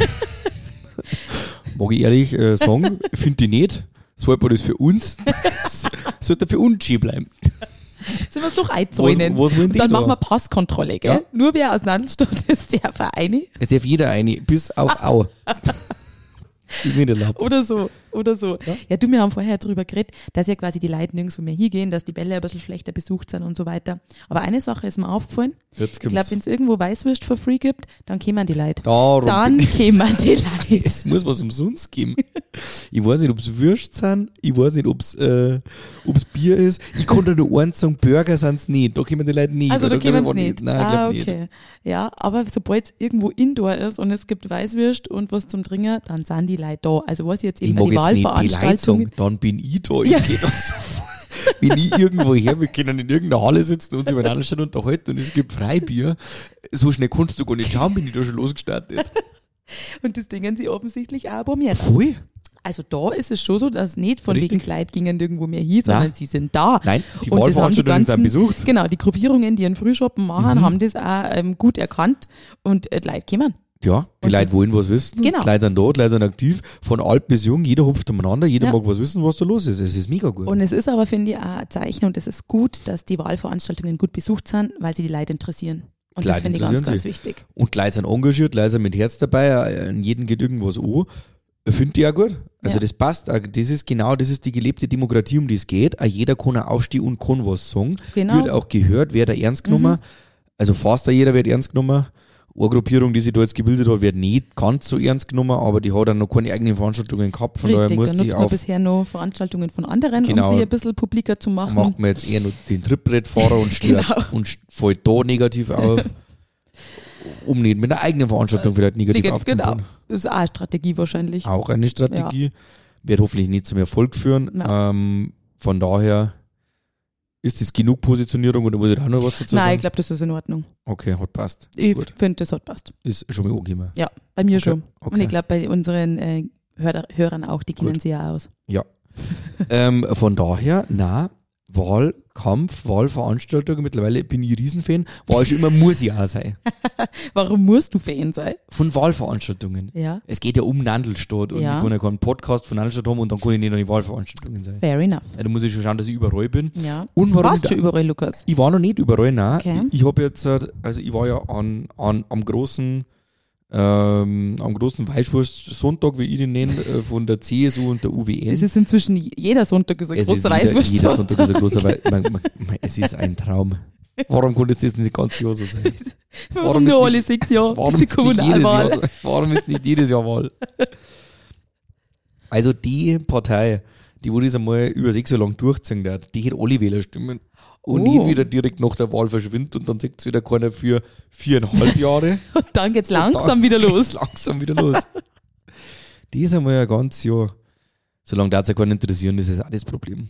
Mag ich ehrlich sagen, finde ich nicht. Das Waldbad ist für uns. Sollte für uns schön bleiben. Sollen wir es doch einzäunen? Was wollen die Und dann da? machen wir Passkontrolle, gell? Ja. Nur wer aus Annalstadt ist, der Vereine. Es darf jeder eine, bis auf Au. Ist nicht erlaubt. Oder so. Ja, du, wir haben vorher drüber geredet, dass ja quasi die Leute nirgendwo mehr hingehen, dass die Bälle ein bisschen schlechter besucht sind und so weiter. Aber eine Sache ist mir aufgefallen. Jetzt Ich kommt's. glaube, wenn es irgendwo Weißwurst for free gibt, dann kämen die Leute. Darum Dann kämen die Leute. es muss was umsonst geben. Ich weiß nicht, ob es Würst sind, ich weiß nicht, ob es Bier ist. Ich kann da nur eins sagen, Burger sind es nicht. Da kommen die Leute nicht. Also da glaub ich kämen sie auch nicht. Nein, ich glaube nicht. Okay. Ja, aber sobald es irgendwo Indoor ist und es gibt Weißwürst und was zum Trinken, dann sind die Leute da. Also was ich jetzt Ich eben mag die jetzt nicht die Leute Wahlveranstaltung. sagen, dann bin ich da. Ich Ja. gehe da sofort. Wenn ich irgendwo her, wir können in irgendeiner Halle sitzen und uns übereinander stehen unterhalten und es gibt Freibier. So schnell kannst du gar nicht schauen, bin ich da schon losgestartet. Und das dingen sie offensichtlich auch bei mir. Voll. Also da ist es schon so, dass nicht von Richtig. wegen Leute gingen irgendwo mehr hin, sondern Nein. sie sind da. Nein, die Und das haben die Wahlveranstaltungen sind ganzen- besucht. Genau, die Gruppierungen, die einen Frühschoppen machen, haben das auch gut erkannt und die Leute kommen. Ja, die Und Leute das- wollen was wissen. Genau. Die Leute sind da, die Leute sind aktiv. Von alt bis jung, jeder hupft umeinander, jeder Ja. mag was wissen, was da los ist. Es ist mega gut. Und es ist aber, finde ich, auch ein Zeichen und es ist gut, dass die Wahlveranstaltungen gut besucht sind, weil sie die Leute interessieren. Und Die das Leute finde ich ganz, interessieren ganz sie. wichtig. Und die Leute sind engagiert, die Leute sind mit Herz dabei, an jeden geht irgendwas an. Finde ich auch gut. Also Ja. das passt. Das ist die gelebte Demokratie, um die es geht. Auch jeder kann auch aufstehen und kann was sagen. Genau. Wird auch gehört, wird da ernst genommen. Also fast jeder wird ernst genommen. Eine Gruppierung, die sich da jetzt gebildet hat, wird nicht ganz so ernst genommen, aber die hat dann noch keine eigenen Veranstaltungen gehabt. Von daher Richtig, muss da die nutzt man auf, bisher noch Veranstaltungen von anderen, Genau. um sie ein bisschen publiker zu machen. macht man jetzt eher nur den Trittbrettfahrer und stört Genau. und fällt da negativ auf. Um nicht mit einer eigenen Veranstaltung vielleicht negativ Genau. aufzufallen. Das ist auch eine Strategie wahrscheinlich. Auch eine Strategie. Wird hoffentlich nicht zum Erfolg führen. Ja. Von daher ist das genug Positionierung oder muss ich da auch noch was dazu Nein, ich sagen? glaube, das ist in Ordnung. Okay, hat passt. Ich Gut. finde, das hat passt. Ist schon mal angekommen. Ja, bei mir Okay, schon. okay. Und ich glaube, bei unseren Hörern auch, die kennen Gut. sie ja aus. Ja. Von daher, Wahlkampf, Wahlveranstaltung, mittlerweile bin ich Riesenfan. War ich schon immer, muss ich auch sein. Warum musst du Fan sein? Von Wahlveranstaltungen. Ja, Es geht ja um Nandelstadt und Ja. ich kann ja keinen Podcast von Nandelstadt haben und dann kann ich nicht an die Wahlveranstaltungen sein. fair enough. Ja, da muss ich schon schauen, dass ich überall bin. Ja. Und Du warum warst schon überall, Lukas. Ich war noch nicht überall, nein. Okay. Ich habe jetzt, also ich war ja am großen Weißwurst-Sonntag, wie ich den nenne, von der CSU und der UWN. Es ist inzwischen jeder Sonntag ist ein Es ist großer jeder Sonntag ist ein Weißwurst. großer es ist ein Traum. Warum konnte es das nicht ganz Jahr so sein? Warum ist nur nicht- alle 6 Jahre? Warum Diese ist, nicht jedes Kommunalwahl. Jahr, warum ist nicht jedes Jahr Wahl? Also die Partei, die wo das einmal über 6 Jahre lang durchziehen hat, die hätte alle Wählerstimmen. Und nicht wieder direkt nach der Wahl verschwindet und dann sagt es wieder keiner für 4,5 Jahre. Und dann geht's langsam wieder los. Langsam wieder los. Das ist einmal ein ganzes Jahr. Solange das ja keinen interessieren, das ist auch das Problem.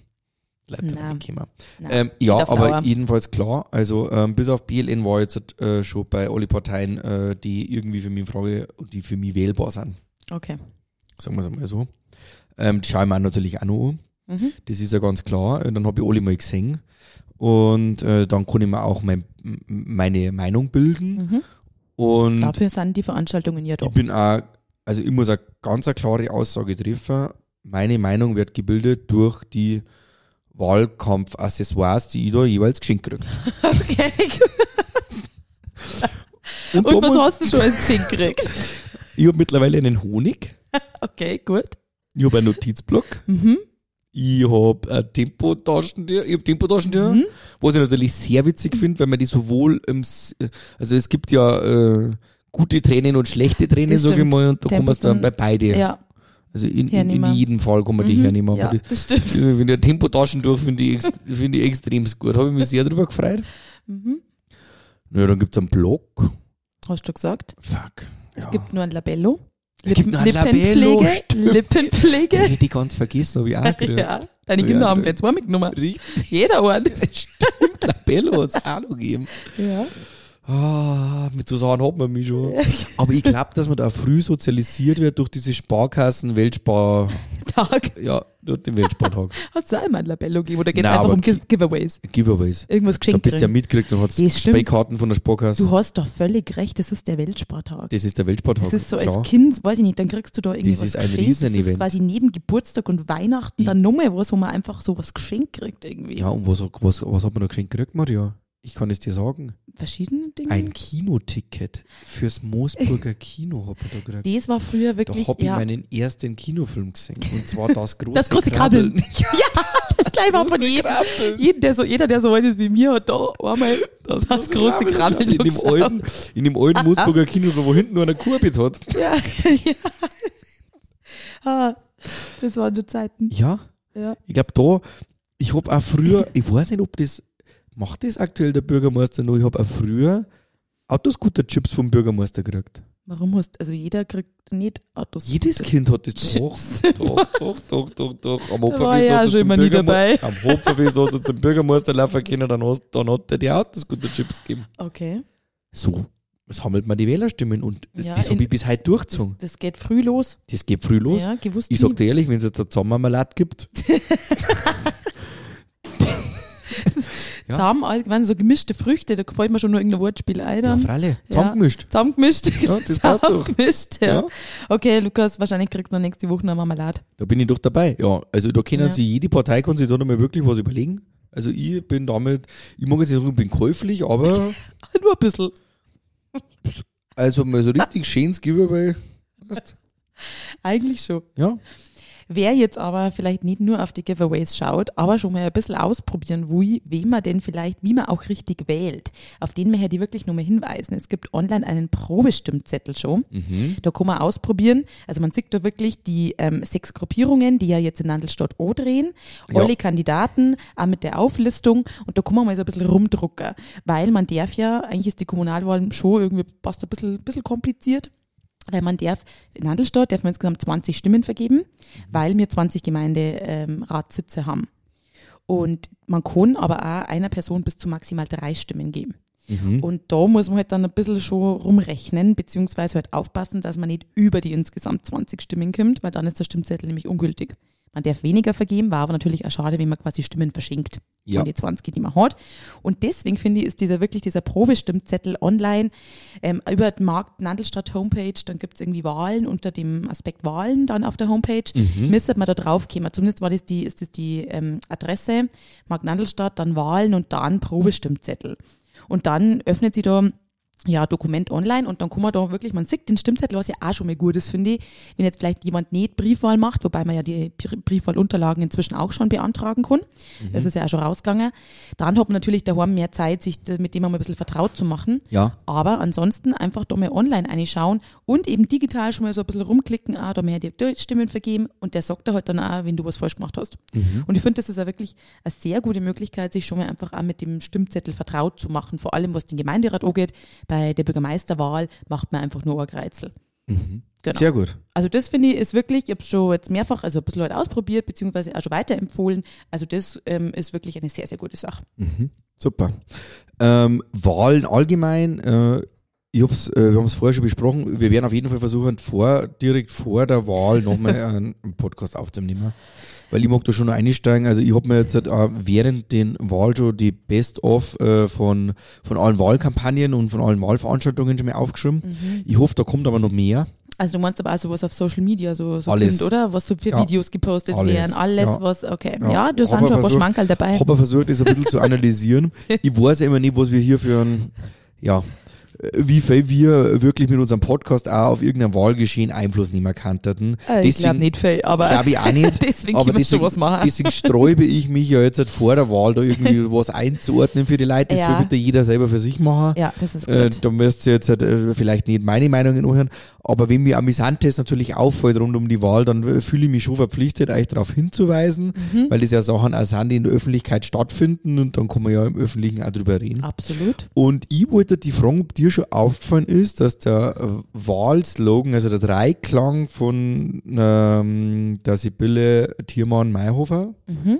Ja, aber jedenfalls klar, also bis auf BLN war jetzt schon bei alle Parteien, die irgendwie für mich in Frage, die für mich wählbar sind. Okay. Sagen wir es einmal so. Die schaue ich mir natürlich auch noch an. Das ist ja ganz klar. Dann habe ich alle mal gesehen. Und dann kann ich mir auch meine Meinung bilden. Und dafür sind die Veranstaltungen ja da. Ich muss eine ganz klare Aussage treffen. Meine Meinung wird gebildet durch die Wahlkampfaccessoires, die ich da jeweils geschenkt kriege. Okay, gut. Und was hast du schon als Geschenk gekriegt? Ich habe mittlerweile einen Honig. Okay, gut. Ich habe einen Notizblock. Ich habe ein Tempotaschentücher. Was ich natürlich sehr witzig finde, weil man die sowohl also es gibt ja gute Tränen und schlechte Tränen, sage ich mal, und da kann man es dann bei beide. Ja. Also in jedem Fall kann man die hernehmen. Ja, das stimmt. Wenn der Tempotaschentuch finde ich extrem gut. Habe ich mich sehr darüber gefreut. Naja, dann gibt es einen Blog. Hast du gesagt? Fuck. Es gibt nur ein Labello. Es gibt noch ein Labello. Lippenpflege. Hätte ich ganz vergessen, habe ich auch gehört. Ja, deine Kinder haben gleich 2 mitgenommen. Richtig. Jeder Ort. Stimmt, Labello hat es auch noch gegeben. Ja. Mit so Sachen hat man mich schon. Aber ich glaube, dass man da früh sozialisiert wird durch diese Sparkassen-Weltspar-Tag. Ja, durch den Weltspartag. Hast du auch immer ein Labello gegeben oder geht es einfach um Giveaways? Irgendwas geschenkt. Da bist du ja mitgekriegt und hast Speikarten von der Sparkasse. Du hast doch völlig recht, das ist der Weltspartag. Das ist der Weltspartag. Das ist so als Kind, weiß ich nicht, dann kriegst du da irgendwie was geschenkt. Das ist quasi neben Geburtstag und Weihnachten dann nochmal was, wo man einfach so was geschenkt kriegt irgendwie. Ja, und was hat man da geschenkt gekriegt, Maria? Ich kann es dir sagen. Verschiedene Dinge? Ein Kinoticket fürs Moosburger Kino habe ich da gekriegt. Das war früher wirklich, Da habe ich meinen ersten Kinofilm gesehen. Und zwar das große Krabbeln. Ja, das gleich war von jedem. Jeder, der so alt ist wie mir, hat da einmal das große Krabbeln in dem alten Moosburger Kino, wo hinten nur eine Kurbit hat. Ja. Das waren die Zeiten. Ja. Ich glaube ich habe auch früher, ich weiß nicht, ob das macht das aktuell der Bürgermeister noch? Ich habe auch früher Autoscooter-Chips vom Bürgermeister gekriegt. Warum also jeder kriegt nicht Autoscooter? Jedes Kind hat das doch. Doch. Am Hopferfest hast du immer nie dabei. Am Hopferfest hast du zum Bürgermeister laufen können, dann hat er die Autoscooter-Chips gegeben. Okay. So sammelt man die Wählerstimmen und das habe ich bis heute durchgezogen. Das geht früh los. Ja, gewusst. Ich sag dir ehrlich, wenn es jetzt eine Zusammenmarmelade gibt. Ja. Wenn so gemischte Früchte, da gefällt mir schon nur irgendein Wortspiel ein. Ja, freilich. Zusammengemischt. Zusammengemischt. Ja, das passt doch. Ja. Okay, Lukas, wahrscheinlich kriegst du noch nächste Woche eine Marmelade. Da bin ich doch dabei. Ja, also da können sich jede Partei kann sich da nochmal wirklich was überlegen. Also ich bin damit, ich mag jetzt nicht sagen, ich bin käuflich, aber nur ein bisschen. Also mal so richtig schönes Giveaway. Eigentlich schon. Ja. Wer jetzt aber vielleicht nicht nur auf die Giveaways schaut, aber schon mal ein bisschen ausprobieren will, wie man auch richtig wählt, auf den wir die wirklich nur mal hinweisen. Es gibt online einen Probestimmzettel schon. Da kann man ausprobieren. Also man sieht da wirklich die 6 Gruppierungen, die ja jetzt in Nandelstadt drehen. Alle Kandidaten, auch mit der Auflistung. Und da kann man mal so ein bisschen rumdrucken. Weil man darf ja, eigentlich ist die Kommunalwahl schon irgendwie fast ein bisschen kompliziert. Weil man in Nandelstadt darf man insgesamt 20 Stimmen vergeben, weil wir 20 Gemeinderatssitze haben. Und man kann aber auch einer Person bis zu maximal 3 Stimmen geben. Und da muss man halt dann ein bisschen schon rumrechnen, beziehungsweise halt aufpassen, dass man nicht über die insgesamt 20 Stimmen kommt, weil dann ist der Stimmzettel nämlich ungültig. Man darf weniger vergeben, war aber natürlich auch schade, wenn man quasi Stimmen verschenkt von die 20, die man hat. Und deswegen finde ich, ist dieser Probestimmzettel online über die Markt Nandelstadt Homepage, dann gibt es irgendwie Wahlen unter dem Aspekt Wahlen dann auf der Homepage. Müsste man da drauf kommen. Zumindest ist das die Adresse, Markt Nandelstadt, dann Wahlen und dann Probestimmzettel. Und dann öffnet sie da Dokument online und dann kann man da wirklich, man sieht den Stimmzettel, was ja auch schon mal gut ist, finde ich, wenn jetzt vielleicht jemand nicht Briefwahl macht, wobei man ja die Briefwahlunterlagen inzwischen auch schon beantragen kann. Das ist ja auch schon rausgegangen. Dann hat man natürlich daheim mehr Zeit, sich mit dem mal ein bisschen vertraut zu machen. Ja. Aber ansonsten einfach da mal online reinschauen und eben digital schon mal so ein bisschen rumklicken, da mehr die Stimmen vergeben und der sagt da halt dann auch, wenn du was falsch gemacht hast. Und ich finde, das ist ja wirklich eine sehr gute Möglichkeit, sich schon mal einfach auch mit dem Stimmzettel vertraut zu machen, vor allem was den Gemeinderat angeht. Bei der Bürgermeisterwahl macht man einfach nur ein Kreuzel. Genau. Sehr gut. Also das finde ich ist wirklich, ich habe es schon jetzt mehrfach, also ein bisschen halt ausprobiert, beziehungsweise auch schon weiterempfohlen. Also das ist wirklich eine sehr, sehr gute Sache. Super. Wahlen allgemein, wir haben es vorher schon besprochen, wir werden auf jeden Fall versuchen, direkt vor der Wahl nochmal einen Podcast aufzunehmen. Weil ich mag da schon noch einsteigen. Also ich habe mir jetzt während den Wahl schon die Best-of von allen Wahlkampagnen und von allen Wahlveranstaltungen schon mal aufgeschrieben. Ich hoffe, da kommt aber noch mehr. Also du meinst aber auch sowas auf Social Media so alles. Kommt, oder? Was so für Videos gepostet werden, alles ja. was, okay. Ja, da sind schon ein paar Schmankerl dabei. Ich habe versucht, das ein bisschen zu analysieren. Ich weiß ja immer nicht, was wir hier für ein, wie viel wir wirklich mit unserem Podcast auch auf irgendein Wahlgeschehen Einfluss nehmen könnten. Ich glaube nicht viel, aber glaube ich auch nicht. deswegen können wir schon was machen. Deswegen sträube ich mich ja jetzt vor der Wahl da irgendwie was einzuordnen für die Leute. Das soll bitte jeder selber für sich machen. Ja, das ist gut. Da müsst ihr jetzt vielleicht nicht meine Meinungen anhören, aber wenn mir Amüsantes natürlich auffällt rund um die Wahl, dann fühle ich mich schon verpflichtet, euch darauf hinzuweisen, weil das ja Sachen auch sind, die in der Öffentlichkeit stattfinden und dann kann man ja im Öffentlichen auch drüber reden. Absolut. Und ich wollte die fragen, ob dir schon aufgefallen ist, dass der Wahlslogan, also der Dreiklang von der Sibylle Thiermann-Mayhofer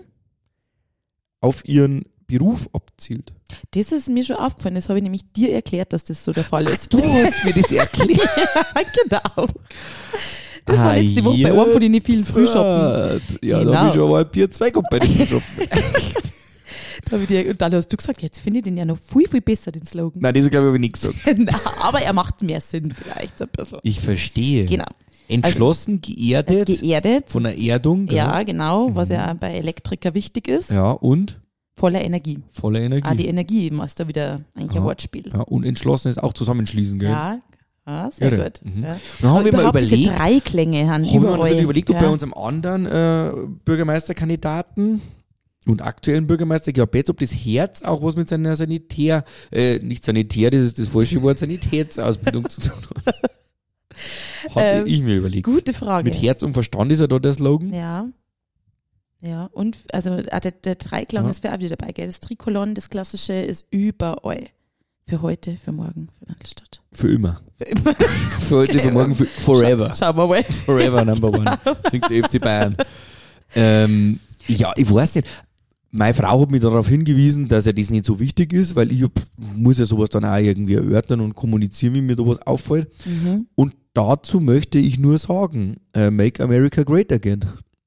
auf ihren Beruf abzielt. Das ist mir schon aufgefallen, das habe ich nämlich dir erklärt, dass das so der Fall ist. Du hast mir das erklärt. Genau. Das war letzte Woche bei einem von den vielen Frühshoppen. Ja, genau. Da habe ich schon mal ein Bier 2 gehabt bei den Frühshoppen. Und dann hast du gesagt, jetzt finde ich den ja noch viel, viel besser, den Slogan. Nein, das glaube ich nicht gesagt. Na, aber er macht mehr Sinn vielleicht so ein bisschen. Ich verstehe. Genau. Entschlossen, geerdet. Geerdet. Von der Erdung. Ja, genau, was ja bei Elektriker wichtig ist. Ja, und? Voller Energie. Voller Energie. Die Energie machst du wieder eigentlich ein Wortspiel. Ja, und entschlossen ist auch zusammenschließen, gell? Ja, sehr Irre. gut. Ja. Dann haben wir mal überlegt, diese Dreiklänge haben wir überlegt, ob bei unserem anderen Bürgermeisterkandidaten und aktuellen Bürgermeister Georg, ob das Herz auch was mit seiner nicht Sanitär, das ist das falsche Wort, Sanitätsausbildung zu tun hat. Hatte ich mir überlegt. Gute Frage. Mit Herz und Verstand ist ja da der Slogan. Ja. Ja, und also der Dreiklang ist für auch wieder dabei, gell? Das Trikolon, das Klassische ist überall. Für heute, für morgen, für Nadelstadt. Für immer. Für heute, für morgen, für forever. Schauen wir mal. Forever number one. Singt der FC Bayern. Ja, ich weiß nicht. Meine Frau hat mich darauf hingewiesen, dass ja das nicht so wichtig ist, weil ich muss ja sowas dann auch irgendwie erörtern und kommunizieren, wie mir da was auffällt. Und dazu möchte ich nur sagen, Make America Great Again.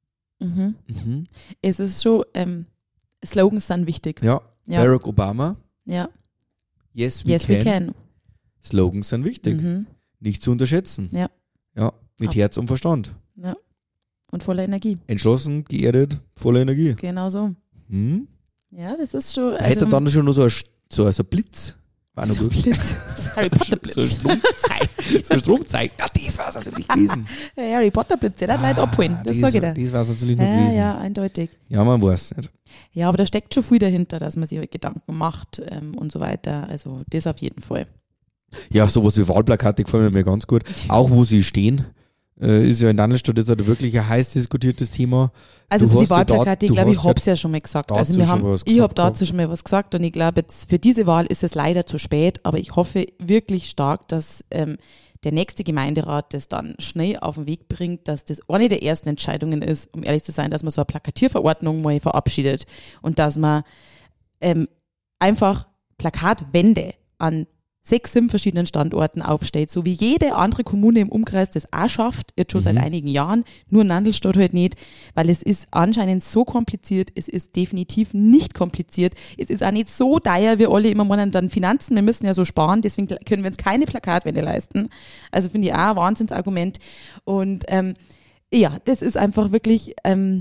Es ist schon, Slogans sind wichtig. Ja. Barack Obama. Ja. Yes, we can. Slogans sind wichtig. Nicht zu unterschätzen. Ja. Ja, mit Herz und Verstand. Ja. Und voller Energie. Entschlossen, geerdet, voller Energie. Genau so. Ja, das ist schon. Hätte er dann schon nur so ein Blitz. War noch so gut. Blitz. Harry Potter Blitz. So ein Stromzeichen. Ja, das war es natürlich gewesen. Harry Potter Blitz, der hat Leute abholen. Das sage ich dir. Das war es natürlich noch gewesen. Ja, eindeutig. Ja, man weiß nicht. Ja, aber da steckt schon viel dahinter, dass man sich halt Gedanken macht und so weiter. Also das auf jeden Fall. Ja, sowas wie Wahlplakate gefallen mir ganz gut. Auch wo sie stehen. Ist ja in Nadelstadt jetzt wirklich ein heiß diskutiertes Thema. Also zu die Wahlplakate, ich glaube, ich habe es ja schon mal gesagt. Also ich habe dazu schon mal was gesagt und ich glaube, jetzt für diese Wahl ist es leider zu spät, aber ich hoffe wirklich stark, dass der nächste Gemeinderat das dann schnell auf den Weg bringt, dass das eine der ersten Entscheidungen ist, um ehrlich zu sein, dass man so eine Plakatierverordnung mal verabschiedet und dass man einfach Plakatwände an 6, 7 verschiedenen Standorten aufstellt, so wie jede andere Kommune im Umkreis das auch schafft, jetzt schon seit einigen Jahren, nur Nadelstadt halt nicht, weil es ist anscheinend so kompliziert, es ist definitiv nicht kompliziert, es ist auch nicht so teuer, wir alle immer meinen, dann Finanzen, wir müssen ja so sparen, deswegen können wir uns keine Plakatwände leisten, also finde ich auch ein Wahnsinnsargument und ja, das ist einfach wirklich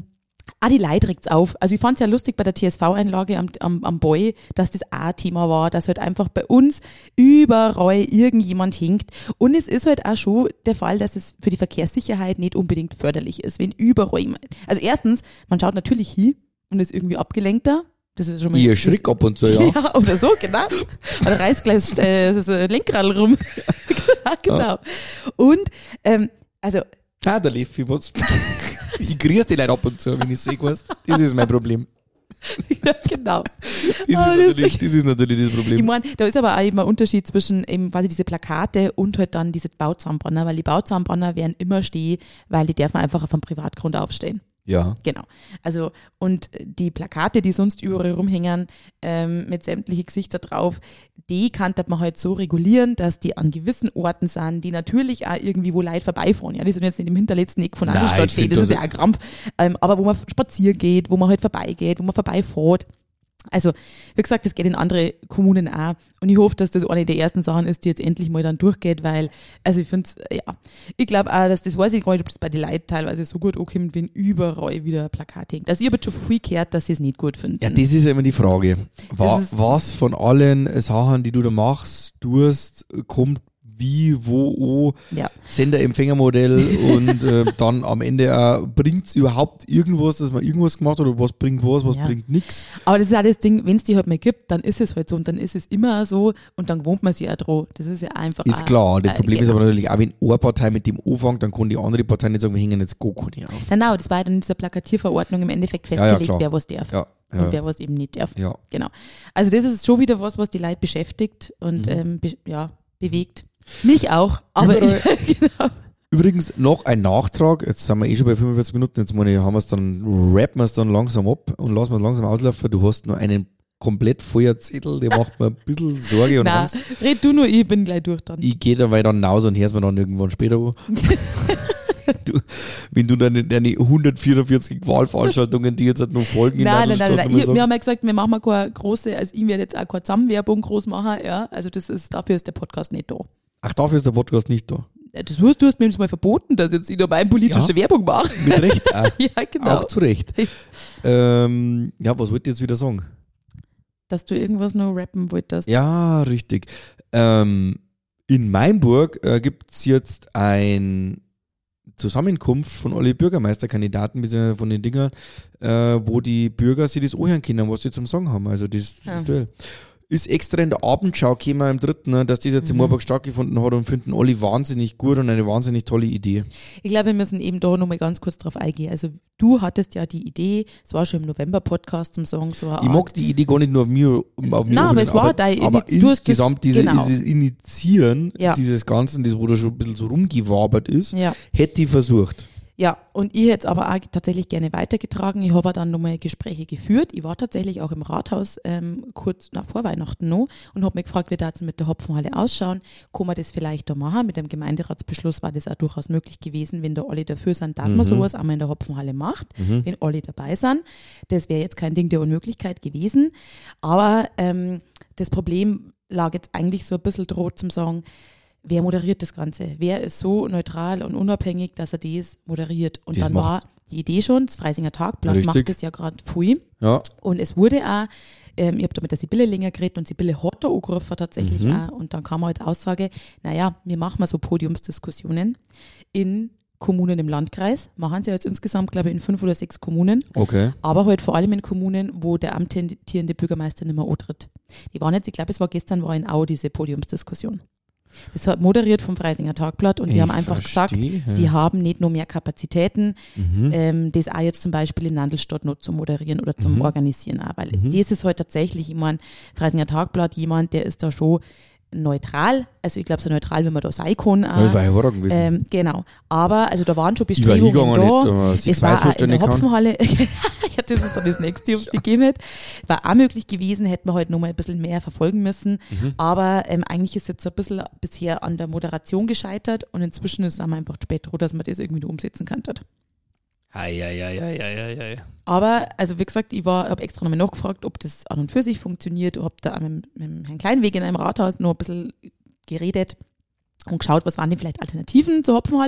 Die Leute regt's auf. Also ich fand's ja lustig bei der TSV-Einlage am Boy, dass das auch ein Thema war, dass halt einfach bei uns überall irgendjemand hinkt. Und es ist halt auch schon der Fall, dass es für die Verkehrssicherheit nicht unbedingt förderlich ist, wenn überall jemand. Also erstens, man schaut natürlich hin und ist irgendwie abgelenkter. Das ist schon mal. Ich schrick ab und zu, ja. Ja, oder so, genau. Oder reißt gleich das Lenkrad rum. Genau. Und, also. Da lief ich was. Ich grüße die Leute ab und zu, wenn ich sehe, was. Das ist mein Problem. Ja, genau. Das ist natürlich das Problem. Ich meine, da ist aber auch eben ein Unterschied zwischen eben quasi diese Plakate und halt dann diese Bauzahnbanner, weil die Bauzahnbanner werden immer stehen, weil die dürfen einfach auf einem Privatgrund aufstehen. Ja. Genau. Also, und die Plakate, die sonst überall rumhängen, mit sämtlichen Gesichter drauf, die kann man halt so regulieren, dass die an gewissen Orten sind, die natürlich auch irgendwie wo Leute vorbeifahren. Ja, die sind jetzt nicht im hinterletzten Eck von einer Stadt stehen, das ist ja ein Krampf. Aber wo man spazieren geht, wo man halt vorbeigeht, wo man vorbeifährt. Also, wie gesagt, das geht in andere Kommunen auch. Und ich hoffe, dass das eine der ersten Sachen ist, die jetzt endlich mal dann durchgeht, weil, also ich finde es, ja, ich glaube auch, dass das weiß ich gar nicht, ob das bei den Leuten teilweise so gut ankommt, wenn überall wieder ein Plakat hängt. Also ich habe jetzt schon viel gehört, dass sie es nicht gut finden. Ja, das ist ja immer die Frage. Was von allen Sachen, die du da machst, tust, kommt wie, wo, ja. Sender-Empfänger-Modell und dann am Ende bringt es überhaupt irgendwas, dass man irgendwas gemacht hat oder was bringt was bringt nichts. Aber das ist auch das Ding, wenn es die halt mal gibt, dann ist es halt so und dann ist es immer so und dann gewohnt man sich auch dran. Das ist ja einfach. Ist klar, das Problem ist aber natürlich auch, wenn eine Partei mit dem anfängt, dann kann die andere Partei nicht sagen, wir hängen jetzt gar nicht auf. Genau, das war ja dann in dieser Plakatierverordnung im Endeffekt festgelegt, wer was darf. Ja. Und wer was eben nicht darf. Ja. Genau. Also das ist schon wieder was die Leute beschäftigt und bewegt. Mich auch, aber genau. Übrigens noch ein Nachtrag, jetzt sind wir schon bei 45 Minuten, jetzt rappen wir es dann langsam ab und lassen wir es langsam auslaufen. Du hast nur einen komplett vollen Zettel, der macht mir ein bisschen Sorge und Angst. Red du nur, ich bin gleich durch dann. Ich gehe dabei dann raus und hör's mir dann irgendwann später an. Wenn du deine 144 Wahlveranstaltungen, die jetzt halt noch folgen nein. Wir haben ja gesagt, wir machen mal keine große, also ich werde jetzt auch keine Zusammenwerbung groß machen, ja, also dafür ist der Podcast nicht da. Ach, dafür ist der Podcast nicht da? Du hast mir jetzt mal verboten, dass jetzt ich dabei politische Werbung mache. Mit Recht auch. Ja, genau. Auch zu Recht. Was wollte ich jetzt wieder sagen? Dass du irgendwas noch rappen wolltest. Ja, richtig. In Mainburg gibt es jetzt ein Zusammenkunft von alle Bürgermeisterkandidaten, von den Dingern, wo die Bürger sich das anhören können, was die zum Sagen haben. Also das Duell. Ist extra in der Abendschau gekommen im 3., dass das jetzt in Moorburg stattgefunden hat und finden alle wahnsinnig gut und eine wahnsinnig tolle Idee. Ich glaube, wir müssen eben da nochmal ganz kurz drauf eingehen. Also du hattest ja die Idee, es war schon im November-Podcast zum Sagen, so eine Art. Ich mag die Idee gar nicht nur auf mir. Nein, aber es war dein aber insgesamt dieses Initiieren ja. dieses Ganzen, das wo da schon ein bisschen so rumgewabert ist, hätte ich versucht. Ja, und ich hätte es aber auch tatsächlich gerne weitergetragen. Ich habe dann nochmal Gespräche geführt. Ich war tatsächlich auch im Rathaus kurz vor Weihnachten noch und habe mich gefragt, wie das mit der Hopfenhalle ausschauen. Kann man das vielleicht da machen? Mit dem Gemeinderatsbeschluss war das auch durchaus möglich gewesen, wenn da alle dafür sind, dass man sowas einmal in der Hopfenhalle macht, wenn alle dabei sind. Das wäre jetzt kein Ding der Unmöglichkeit gewesen. Aber das Problem lag jetzt eigentlich so ein bisschen droht zum Sagen, wer moderiert das Ganze? Wer ist so neutral und unabhängig, dass er das moderiert? Und das dann war die Idee schon, das Freisinger Tagblatt macht das ja gerade viel. Ja. Und es wurde auch, ich habe da mit der Sibylle länger geredet und Sibylle hat da angerufen tatsächlich auch. Und dann kam halt Aussage, naja, wir machen mal so Podiumsdiskussionen in Kommunen im Landkreis. Machen sie jetzt insgesamt, glaube ich, in 5 oder 6 Kommunen. Okay. Aber halt vor allem in Kommunen, wo der amtierende Bürgermeister nicht mehr antritt. Die waren jetzt, ich glaube, es war gestern, war in Au diese Podiumsdiskussion. Das war moderiert vom Freisinger Tagblatt und sie haben einfach gesagt, sie haben nicht nur mehr Kapazitäten, das auch jetzt zum Beispiel in Nandelstadt noch zu moderieren oder zum Organisieren auch, weil das ist halt tatsächlich, ich meine, Freisinger Tagblatt, jemand, der ist da schon neutral, also ich glaube so neutral, wie man da sein kann. Das war hervorragend gewesen. Genau, aber also da waren schon Bestrebungen da. Es war auch in der Hopfenhalle, ja, das ist dann das nächste, was die gegeben hat. War auch möglich gewesen, hätten wir halt noch mal ein bisschen mehr verfolgen müssen, aber eigentlich ist jetzt so ein bisschen bisher an der Moderation gescheitert und inzwischen ist es einfach spät dran, dass man das irgendwie noch umsetzen kann. Aber, also wie gesagt, ich habe extra nochmal nachgefragt, ob das an und für sich funktioniert, habe da mit Herrn Kleinweg in einem Rathaus noch ein bisschen geredet und geschaut, was waren denn vielleicht Alternativen zur Hopfenhalle.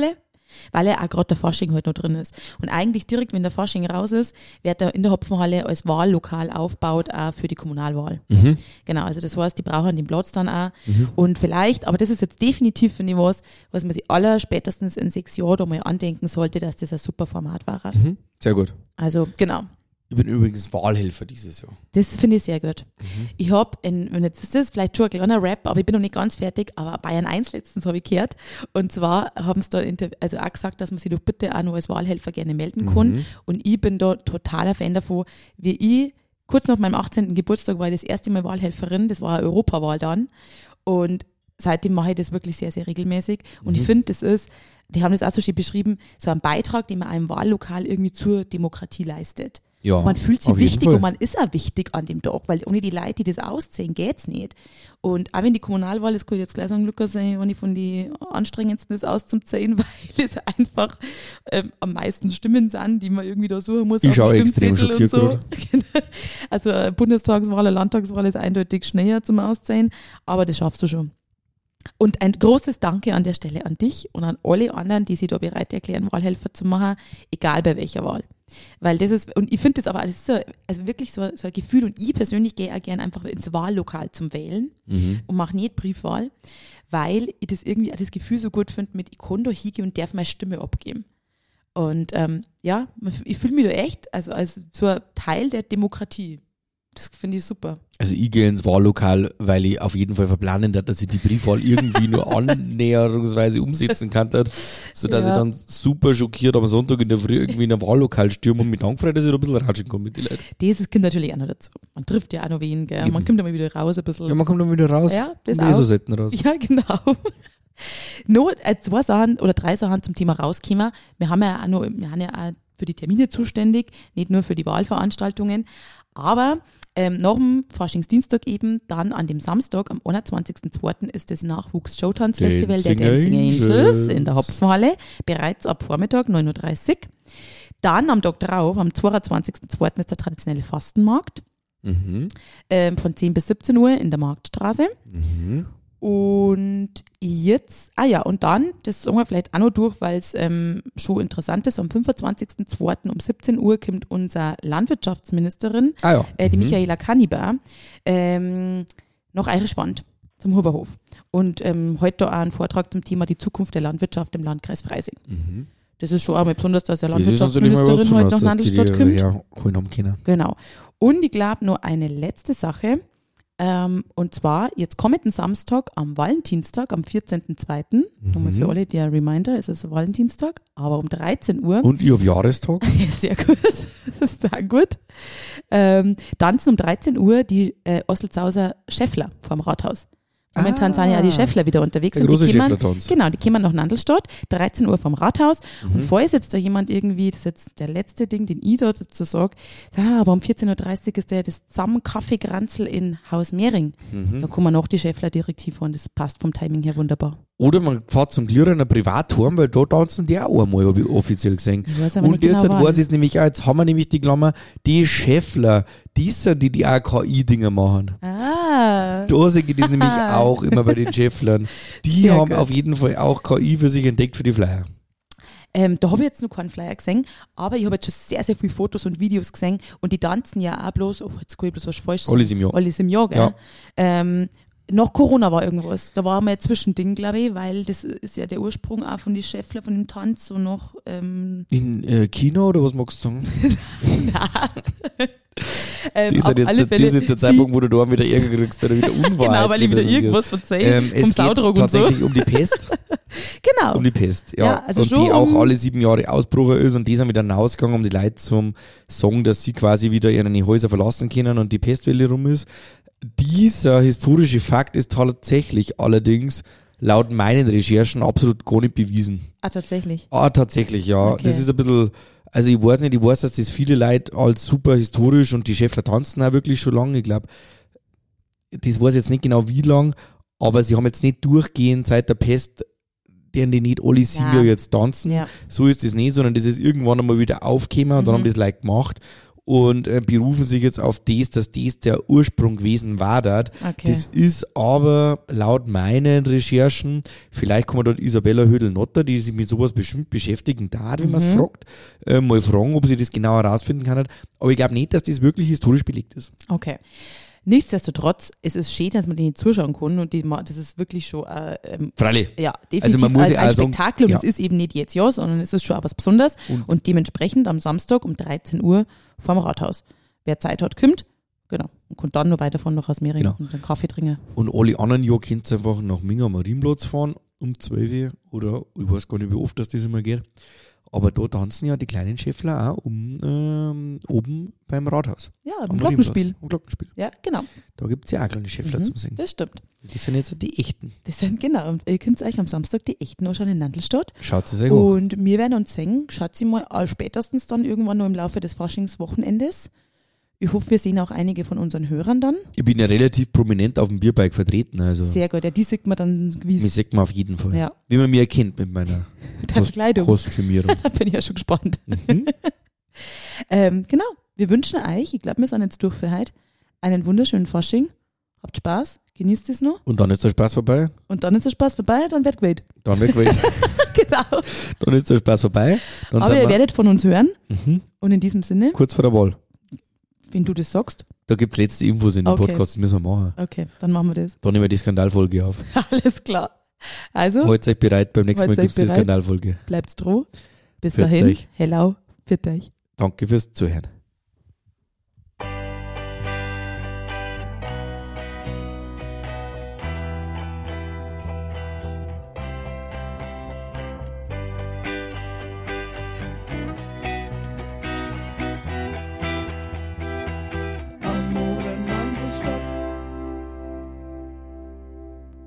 weil ja auch gerade der Fasching halt noch drin ist. Und eigentlich direkt, wenn der Fasching raus ist, wird er in der Hopfenhalle als Wahllokal aufgebaut, auch für die Kommunalwahl. Genau, also das heißt, die brauchen den Platz dann auch. Und vielleicht, aber das ist jetzt definitiv, finde ich, was man sich spätestens in 6 Jahren da mal andenken sollte, dass das ein super Format war. Sehr gut. Also, genau. Ich bin übrigens Wahlhelfer dieses Jahr. Das finde ich sehr gut. Ich habe, und jetzt ist das vielleicht schon ein kleiner Rap, aber ich bin noch nicht ganz fertig, aber Bayern 1 letztens habe ich gehört. Und zwar haben sie da auch gesagt, dass man sich doch bitte auch noch als Wahlhelfer gerne melden kann. Und ich bin da totaler Fan davon, wie ich kurz nach meinem 18. Geburtstag war ich das erste Mal Wahlhelferin, das war eine Europawahl dann. Und seitdem mache ich das wirklich sehr, sehr regelmäßig. Und ich finde, die haben das auch so schön beschrieben, so ein Beitrag, den man einem Wahllokal irgendwie zur Demokratie leistet. Ja, man fühlt sich wichtig und man ist auch wichtig an dem Tag, weil ohne die Leute, die das auszählen, geht's nicht. Und auch wenn die Kommunalwahl, das kann ich jetzt gleich sagen, Lukas, eine von den anstrengendsten ist auszuzählen, weil es einfach am meisten Stimmen sind, die man irgendwie da suchen muss. Ich schaue extrem schockiert so. Also Bundestagswahl, eine Landtagswahl ist eindeutig schneller zum Auszählen, aber das schaffst du schon. Und ein großes Danke an der Stelle an dich und an alle anderen, die sich da bereit erklären, Wahlhelfer zu machen, egal bei welcher Wahl. Weil das ist, und ich finde das aber, das ist so, also wirklich so ein Gefühl, und ich persönlich gehe auch gerne einfach ins Wahllokal zum Wählen und mache nicht Briefwahl, weil ich das irgendwie das Gefühl so gut finde, mit ich kann da hingehen und darf meine Stimme abgeben. Und ja, ich fühle mich da echt als so ein Teil der Demokratie. Das finde ich super. Also ich gehe ins Wahllokal, weil ich auf jeden Fall verplanen darf, dass ich die Briefwahl irgendwie nur annäherungsweise umsetzen kann, sodass ich dann super schockiert am Sonntag in der Früh irgendwie in ein Wahllokal stürme und mich angefreut, dass ich da ein bisschen ratschen kann mit den Leuten. Das kommt natürlich auch noch dazu. Man trifft ja auch noch wen, gell? Man kommt dann mal wieder raus ein bisschen. Ja, man kommt dann wieder raus. Ja, das auch. So selten raus. Ja, genau. Noch 2 Sachen oder 3 Sachen zum Thema rauskommen. Wir haben ja auch für die Termine zuständig, nicht nur für die Wahlveranstaltungen. Aber nach dem Faschingsdienstag eben, dann an dem Samstag, am 21.02. ist das Nachwuchs-Showtanz-Festival der Dancing Angels in der Hopfenhalle, bereits ab Vormittag 9.30 Uhr. Dann am Tag drauf, am 22.02. ist der traditionelle Fastenmarkt von 10 bis 17 Uhr in der Marktstraße. Und jetzt, und dann, das sagen wir vielleicht auch noch durch, weil es schon interessant ist, am 25.02. um 17 Uhr kommt unsere Landwirtschaftsministerin, die Michaela Kanniber, nach Eirischwand zum Huberhof. Und heute da auch einen Vortrag zum Thema die Zukunft der Landwirtschaft im Landkreis Freising. Das ist schon einmal besonders, dass eine Landwirtschaftsministerin heute nach Nadelstadt kommt. Genau. Und ich glaube, noch eine letzte Sache. Und zwar, jetzt kommenden Samstag am Valentinstag, am 14.02. Nochmal für alle der Reminder, es ist Valentinstag, aber um 13 Uhr. Und ich habe Jahrestag. Sehr gut, das ist sehr gut. Tanzen um 13 Uhr die Ostelzauser Schäffler vorm Rathaus. Momentan sind ja auch die Schäffler wieder unterwegs. Der große Schäfflertanz. Genau, die kommen nach Nandelstadt, 13 Uhr vom Rathaus. Und falls jetzt da jemand irgendwie, das ist jetzt der letzte Ding, den ich da dazu sage, aber um 14.30 Uhr ist das Zamm-Kaffee-Granzel in Haus Mehring. Da kommen noch die Schäffler direkt hinfahren, das passt vom Timing her wunderbar. Oder man fährt zum Glühreiner Privathorn, weil da tanzen die auch einmal, habe ich offiziell gesehen. Und jetzt weiß ich es nämlich auch, jetzt haben wir nämlich die Klammer, die Schäffler, die sind die AKI-Dinger machen. Da sehe ich das nämlich auch immer bei den Schäfflern. Die sehr haben gut. Auf jeden Fall auch KI für sich entdeckt für die Flyer. Da habe ich jetzt noch keinen Flyer gesehen, aber ich habe jetzt schon sehr, sehr viele Fotos und Videos gesehen und die tanzen ja auch bloß, jetzt kann ich bloß was falsch sagen. Alles im Jahr, gell? Ja. Nach Corona war irgendwas. Da war mal ein Zwischending, glaube ich, weil das ist ja der Ursprung auch von den Schäffler, von dem Tanz, so noch. In China oder was magst du sagen? Nein. Das ist jetzt der Zeitpunkt, wo du da wieder Ärger kriegst, weil du wieder Unwahrheit. Genau, weil ich wieder irgendwas erzähle. Es geht tatsächlich um die Pest. Genau. Um die Pest, ja. Also und die auch alle 7 Jahre Ausbruch ist und die sind wieder hinausgegangen, um die Leute zum sagen, dass sie quasi wieder ihre Häuser verlassen können und die Pestwelle rum ist. Dieser historische Fakt ist tatsächlich allerdings laut meinen Recherchen absolut gar nicht bewiesen. Tatsächlich? Tatsächlich, ja. Okay. Das ist ein bisschen, also ich weiß, dass das viele Leute als super historisch und die Schäffler tanzen auch wirklich schon lange, ich glaube, das weiß ich jetzt nicht genau wie lang, aber sie haben jetzt nicht durchgehend seit der Pest, deren die nicht alle 7 Jahre jetzt tanzen. Ja. So ist das nicht, sondern das ist irgendwann einmal wieder aufgekommen und dann haben das Leute gemacht. und berufen sich jetzt auf das, dass das der Ursprung gewesen war dort. Okay. Das ist aber laut meinen Recherchen, vielleicht kann man dort Isabella Hödel-Notter, die sich mit sowas bestimmt beschäftigen darf, wenn man es fragt, mal fragen, ob sie das genau herausfinden kann. Aber ich glaube nicht, dass das wirklich historisch belegt ist. Okay. Nichtsdestotrotz, es ist schön, dass man denen zuschauen kann und das ist wirklich schon Freilich. ja, definitiv Also man muss ein ja also- Spektakel und ja. es ist eben nicht jetzt ja, sondern es ist schon auch was Besonderes und dementsprechend am Samstag um 13 Uhr vorm Rathaus. Wer Zeit hat, kommt, genau, und kann dann noch weiterfahren nach Hausmering Genau. und einen Kaffee trinken. Und alle anderen Jahr könnt ihr einfach nach Minga am Marienplatz fahren, um 12 Uhr oder ich weiß gar nicht, wie oft das immer geht. Aber da tanzen ja die kleinen Schäffler auch oben beim Rathaus. Ja, Am ein Glockenspiel. Marienplatz. Am Glockenspiel. Ja, genau. Da gibt es ja auch kleine Schäffler zum Singen. Das stimmt. Das sind jetzt die echten. Das sind genau. Und ihr könnt euch am Samstag die echten anschauen in Nantelstadt. Schaut es euch an. Und wir werden uns sehen, schaut sie mal spätestens dann irgendwann noch im Laufe des Faschingswochenendes. Ich hoffe, wir sehen auch einige von unseren Hörern dann. Ich bin ja relativ prominent auf dem Bierbike vertreten. Also Sehr gut, ja, die sieht man dann mich gewiss. sieht man auf jeden Fall. Ja. Wie man mich erkennt mit meiner Deine Kleidung. Kostümierung. Da bin ich ja schon gespannt. Mhm. Genau, wir wünschen euch, ich glaube, wir sind jetzt durch für heute, einen wunderschönen Fasching. Habt Spaß, genießt es noch. Und dann ist der Spaß vorbei. Und dann ist der Spaß vorbei, dann wird gewählt. Dann wird gewählt. Genau. Dann ist der Spaß vorbei. Dann Aber sind ihr wir werdet von uns hören. Mhm. Und in diesem Sinne, kurz vor der Wahl. wenn du das sagst, Da gibt es letzte Infos in dem Okay. Podcast, das müssen wir machen. okay, dann machen wir das. Dann nehmen wir die Skandalfolge auf. Alles klar. Also, Haltet euch bereit, beim nächsten Mal Haltet euch gibt es die bereit. Skandalfolge. bleibt's droh. Bis Pfiat dahin, euch. hello, pfiat euch. Danke fürs Zuhören.